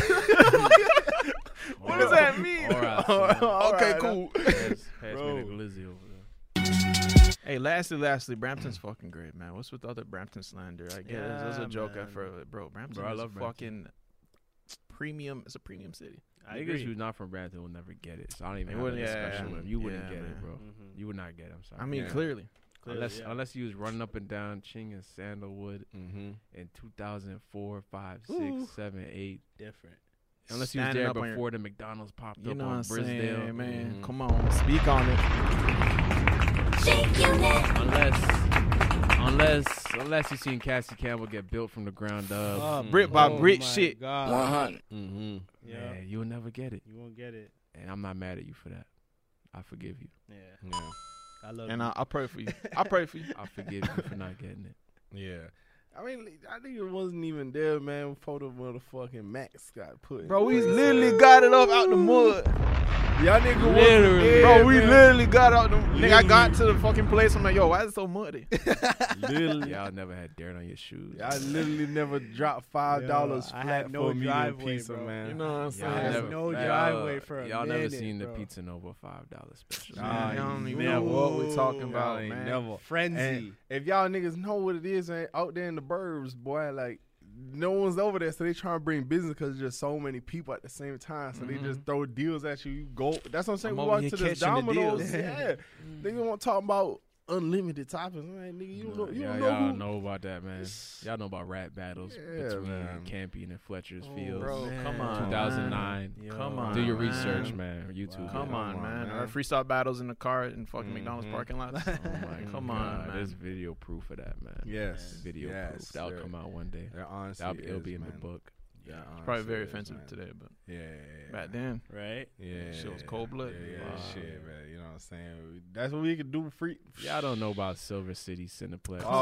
What does that mean? All right, Oh, okay, right, cool. Pass, pass Bro. me the glizzy over there. Hey, lastly, lastly, Brampton's fucking great, man. What's with the other Brampton slander? I guess it was a Yeah, joke man. at first, bro. Brampton Bro, I is love a Brampton. fucking premium. It's a premium city. I Niggas agree. who's not from Brampton will never get it. So I don't even They have a wouldn't- yeah, discussion yeah, with them. You wouldn't yeah, get man. it, bro. Mhm. You would not get it. I'm sorry. I mean, Yeah. clearly. Clearly, unless yeah. unless you was running up and down Ching and Sandalwood Mm-hmm. in two thousand four, five, six, Ooh. seven, eight. different. Unless you was Standing there up on your- before the McDonald's popped You up know what on I'm Brisdale. saying, man? Mhm. Come on, speak on it. Unless, unless, unless you seen Cassie Campbell get built from the ground up. Uh, brick by oh brick my shit. God. Mm-hmm. Yeah. Man, you will never get it. You won't get it. And I'm not mad at you for that. I forgive you. Yeah. Yeah. I love And you. I, I pray for you. I pray for you. I forgive you for not getting it. Yeah. I mean, I think it wasn't even there, man, before the motherfucking Max got put in. Bro, we literally got it up out the mud. Y'all nigga wasn't Literally. there, Bro, we man. literally got out the nigga. I got Literally. to the fucking place. I'm like, yo, why is it so muddy? Literally. Y'all never had dirt on your shoes. I literally never dropped five dollars Yo, I flat had no for a medium driveway, pizza, bro. man. You know what I'm Y'all saying? I had never, no y'all- driveway for a Y'all never minute, seen the bro. Pizza Nova five dollar special. Nah, Man, y'all don't you even know never. what we're talking Y'all about, ain't man. never. Frenzy. And if y'all niggas know what it is man, out there in the burbs, boy, like no one's over there, so they trying to bring business because there's just so many people at the same time. So they just throw deals at you. You go. That's what I'm saying. I'm we over walk here to this catching the Domino's. deals. Yeah, niggas want to talk about unlimited toppings. Man, nigga, you don't know. You y'all, don't know y'all who. know about that, man. Y'all know about rap battles Yeah, between man. Campion and Fletcher's Oh, Fields. Bro, Man. come on. two thousand nine. Yo. Come on. Do your man. research, man. YouTube. Come it. on, Come on, man. man. Our freestyle battles in the car in fucking Mhm. McDonald's parking lot. Oh my Come God. on, man. There's video proof of that, man. Yes, Video yes, proof. That'll there- come out one day. there honestly That'll be, it'll is, be in man. the book. Yeah, Probably honestly very is, offensive man. today, but Yeah, yeah, yeah. back then, Right? Yeah, Shit was cold blood. Yeah, yeah, Wow. shit, man. You know what I'm saying? That's what we could do. Free. Y'all don't know about Silver City Cineplex. Oh,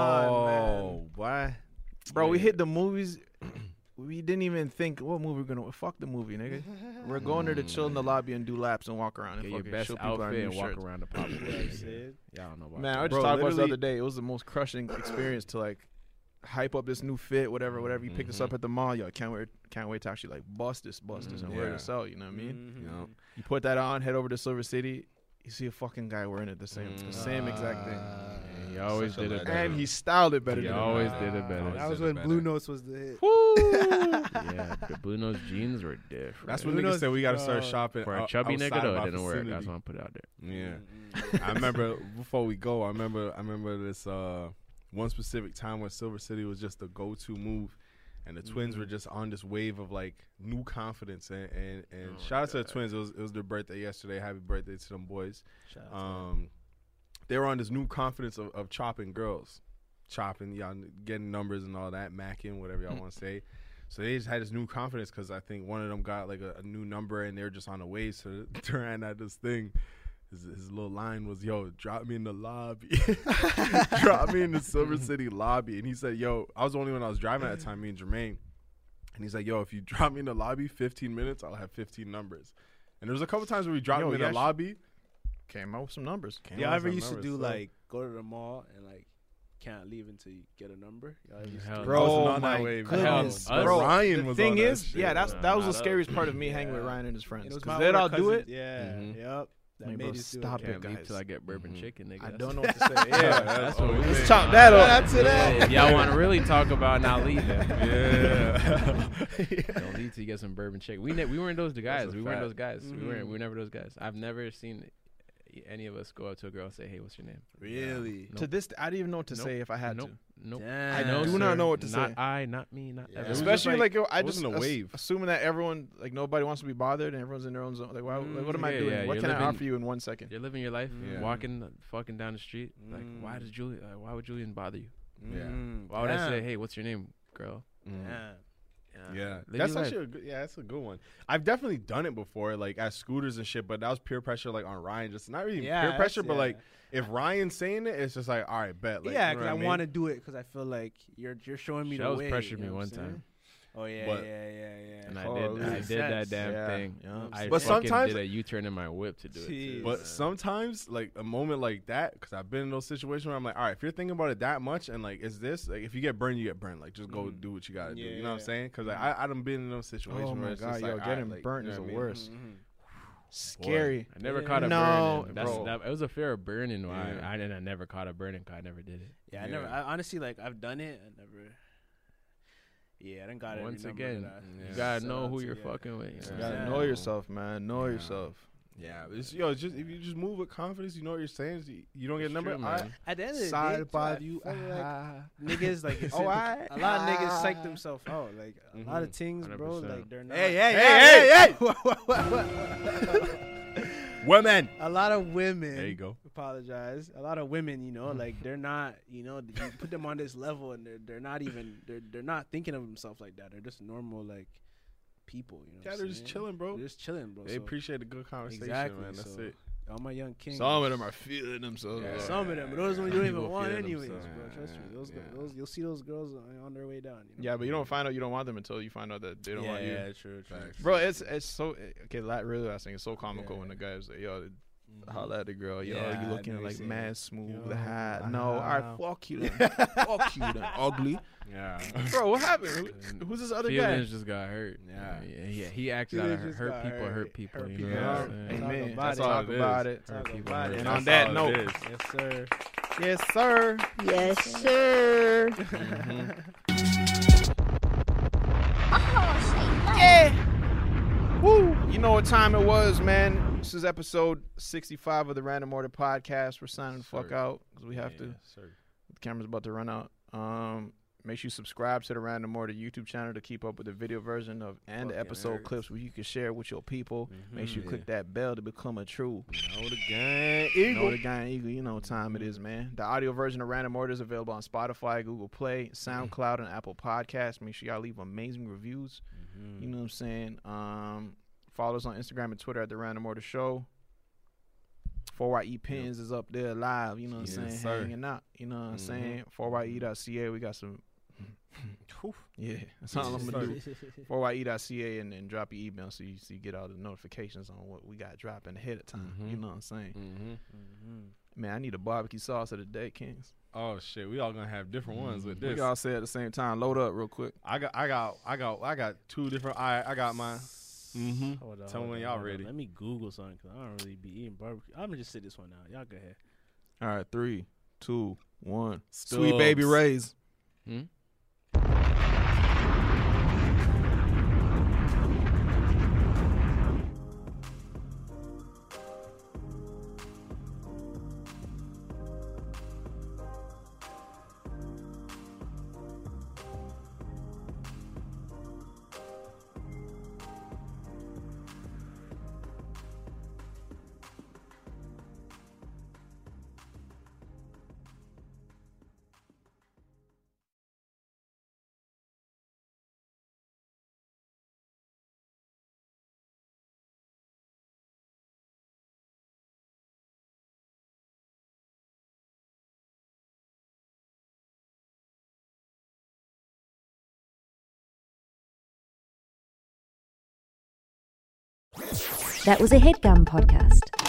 on, why? bro, we Yeah. hit the movies. We didn't even think what movie we're gonna. Fuck the movie, nigga. We're going there to chill in the lobby and do laps and walk around and Get your fucking best show people our outfit new and walk shirts. around the popcorn. That's nigga. it. Y'all don't know about Man, I that. just Bro, talked about this the literally- other day. It was the most crushing experience to like hype up this new fit, whatever, whatever. You pick us Mhm. up at the mall, yo, can't wait, can't wait to actually like bust this, bust this, and wear Yeah. this out. You know what I mean? Mhm. You know? You put that on, head over to Silver City, you see a fucking guy wearing it the same, Mm. the same exact thing, Yeah, you always Such a did it legend. better. and he styled it better You than always me. did it better. That was did it when better. Blue Notes was the hit. Woo! Yeah, the Blue Nose jeans were different. That's when niggas said we gotta start shopping for a out- chubby outside nigga. of Though our it didn't work. vicinity. That's what I'm put out there. Yeah, I remember before we go. I remember. I remember this uh, one specific time when Silver City was just the go-to move, and the Twins were just on this wave of like new confidence. And and, and Oh shout out to the Twins. It was it was their birthday yesterday. Happy birthday to them boys. Shout out to Um, they were on this new confidence of, of chopping girls, chopping y'all, getting numbers and all that, macking, whatever y'all want to say. So they just had this new confidence because I think one of them got like a, a new number and they were just on the way. So Duran had this thing. His, his little line was, "Yo, drop me in the lobby, drop me in the Silver City lobby." And he said, "Yo, I was the only one I was driving at the time, me and Jermaine." And he's like, "Yo, if you drop me in the lobby, fifteen minutes, I'll have fifteen numbers." And there was a couple times where we dropped Yo, him in yeah, the sh- lobby. Came out with some numbers. Came Y'all out ever some used to numbers, do so- like go to the mall and like can't leave until you get a number? Y'all ever used to Hell do no. I Bro, wasn't on my that wave. goodness, Hell, bro. Ryan the was thing on that is, shit. yeah, that's Nah, that was not the us. scariest part of me hanging with Yeah. Ryan and his friends It was because my they'd older all do cousins- it. Yeah, Mhm. yep. That Like, made bro, us do stop it. it, Can't leave guys. till I get bourbon Mhm. chicken, nigga. I That's- don't know what to say. Yeah, Yeah, that's what what we we did. did. chop that up. That's it. Yeah, if y'all want to really talk about not leaving, Yeah. don't leave till you get some bourbon chicken. We ne- we weren't those guys. That's a We weren't fact. those guys. We weren't. Mhm. We were never those guys. I've never seen any of us go up to a girl and say, "Hey, what's your name?" Really? Nope. To this, I didn't even know what to Nope. say if I had nope. to. Nope. Damn. I No, do not sir. know what to not say. I, not me, not Yeah. ever. It was Especially just like, like- yo, I it just wasn't a ass- wave. assuming that everyone like nobody wants to be bothered and everyone's in their own zone. Like, why, like what am I Yeah, doing? yeah, what you're can I living- offer you in one second? You're living your life, Yeah. walking, fucking down the street. Like, why Mm. does Julian? Uh, why would Julian bother you? Yeah. Mm, Why would I say, damn. "Hey, what's your name, girl?" Mhm. Damn. Yeah, Live that's your life. actually a good, yeah, that's a good one. I've definitely done it before, like at scooters and shit. But that was peer pressure, like on Ryan. Just not really Yeah, peer that's- pressure, but yeah. like if Ryan's saying it, it's just like, all right, bet. Like, yeah, you know because I what mean? want to do it because I feel like you're you're showing me Shells the way. pressured you me know one what I'm saying? time. Oh yeah, But- yeah, yeah, yeah. And I Oh, did, I makes did that sense. damn Yeah, thing. yeah. I But fucking sometimes- did a U-turn in my whip to do it. Too. Jeez. But sometimes, like a moment like that, because I've been in those situations where I'm like, all right, if you're thinking about it that much, and like, is this like, if you get burned, you get burned. Like, just go Mhm. do what you gotta do. Yeah, You know what I'm yeah. saying? Because like, I I done been in those situations Oh where my it's god, just yo, like, all getting right, like, burnt you is know the what I mean? worst. Mhm. Scary. I never Yeah. caught a No, burning. That's, bro. that, it was a fear of burning. Why Yeah. I didn't. I never caught a burning. 'Cause I never did it. Yeah, I Yeah. never. I honestly like I've done it. I never. Yeah, I didn't got it. Once every number again, that I- Yeah. you gotta Shout know out who to you're you. fucking with. You know Yeah. what You I'm gotta saying? know yourself, man. Know Yeah. yourself. Yeah, it's, yo, it's just if you just move with confidence, you know what you're saying. You, you don't get a It's number. true, all right. man. At the end of the day, Side too, by I you, feel like ah. niggas like it's Oh, I- a lot of niggas ah. psych themselves out. Like a lot of Mhm. things, bro. one hundred percent. Like they're not. Hey, hey, hey, hey, hey! Women. A lot of women. There you go. Apologize. A lot of women, you know, like they're not, you know, you put them on this level and they're they're not even they're they're not thinking of themselves like that. They're just normal like people, you know. Yeah, what they're I'm just saying? chilling, bro. They're just chilling, bro. They So, appreciate a good conversation, exactly. man. That's so it. all my young kings. Some of them are feeling themselves. Yeah. Some of them, but those ones you don't even People want feel anyways, themselves. bro. Trust me. Those, Yeah. go- those you'll see those girls on, on their way down. You know? Yeah, but you don't find out you don't want them until you find out that they don't want you. Yeah, true, true. Facts. Bro, it's it's so okay. Like, really, I think it's so comical Yeah. when the guys like, yo, Mhm. holla at the girl, yo, Yeah, you I looking know like you say mad it. smooth, Yo, hat. wow. No, all right, fuck you, then. fuck you, then, ugly. Yeah. Bro, what happened? Who- Who's this other guy? Feelings just got hurt. Yeah. yeah. yeah he acted out Feelings of just hurt got people. hurt. Hurt people. Hurt you people. know what I'm Yeah. saying? Talk Amen. about That's it. all Talk it about it. Hurt Talk people. about hurt it. And people. on that all it note, is. Yes, sir. yes, sir. Yes, sir. Yeah. Woo. You know what time it was, man. This is episode sixty-five of the Random Order Podcast. We're signing the fuck Sir. out because we have to. Yeah, sir. The camera's about to run out. Um, make sure you subscribe to the Random Order YouTube channel to keep up with the video version of and the Fucking episode nerds. clips where you can share with your people. Make sure you Mhm. click that bell to become a true Know the gang Know eagle. the Gang Eagle. You know what time it is, man. The audio version of Random Order is available on Spotify, Google Play, SoundCloud, and Apple Podcasts. Make sure y'all leave amazing reviews. You know what I'm saying? Um, follow us on Instagram and Twitter at the Random Order Show. four Y E Pins is up there live. You know what I'm Yes, saying? sir. Hanging out. You know what I'm Mhm. saying? four Y E dot C A. We got some. Yeah, that's all I'm Yes, gonna sir. do. four Y E dot C A and, and drop your email so you, so you get all the notifications on what we got dropping ahead of time. Mhm. You know what I'm saying? Mm-hmm. Man, I need a barbecue sauce of the day, Kings. Oh shit, we all gonna have different ones with We this. can all say at the same time. Load up real quick. I got, I got, I got, I got two different. I, I got mine. Mm-hmm. Hold on, Tell me hold when on, y'all hold on. ready. Let me Google something because I don't really be eating barbecue. I'm gonna just sit this one out. Y'all go ahead. All right, three, two, one. Sweet Baby Stubbs. Ray's. Hmm? That was a HeadGum podcast.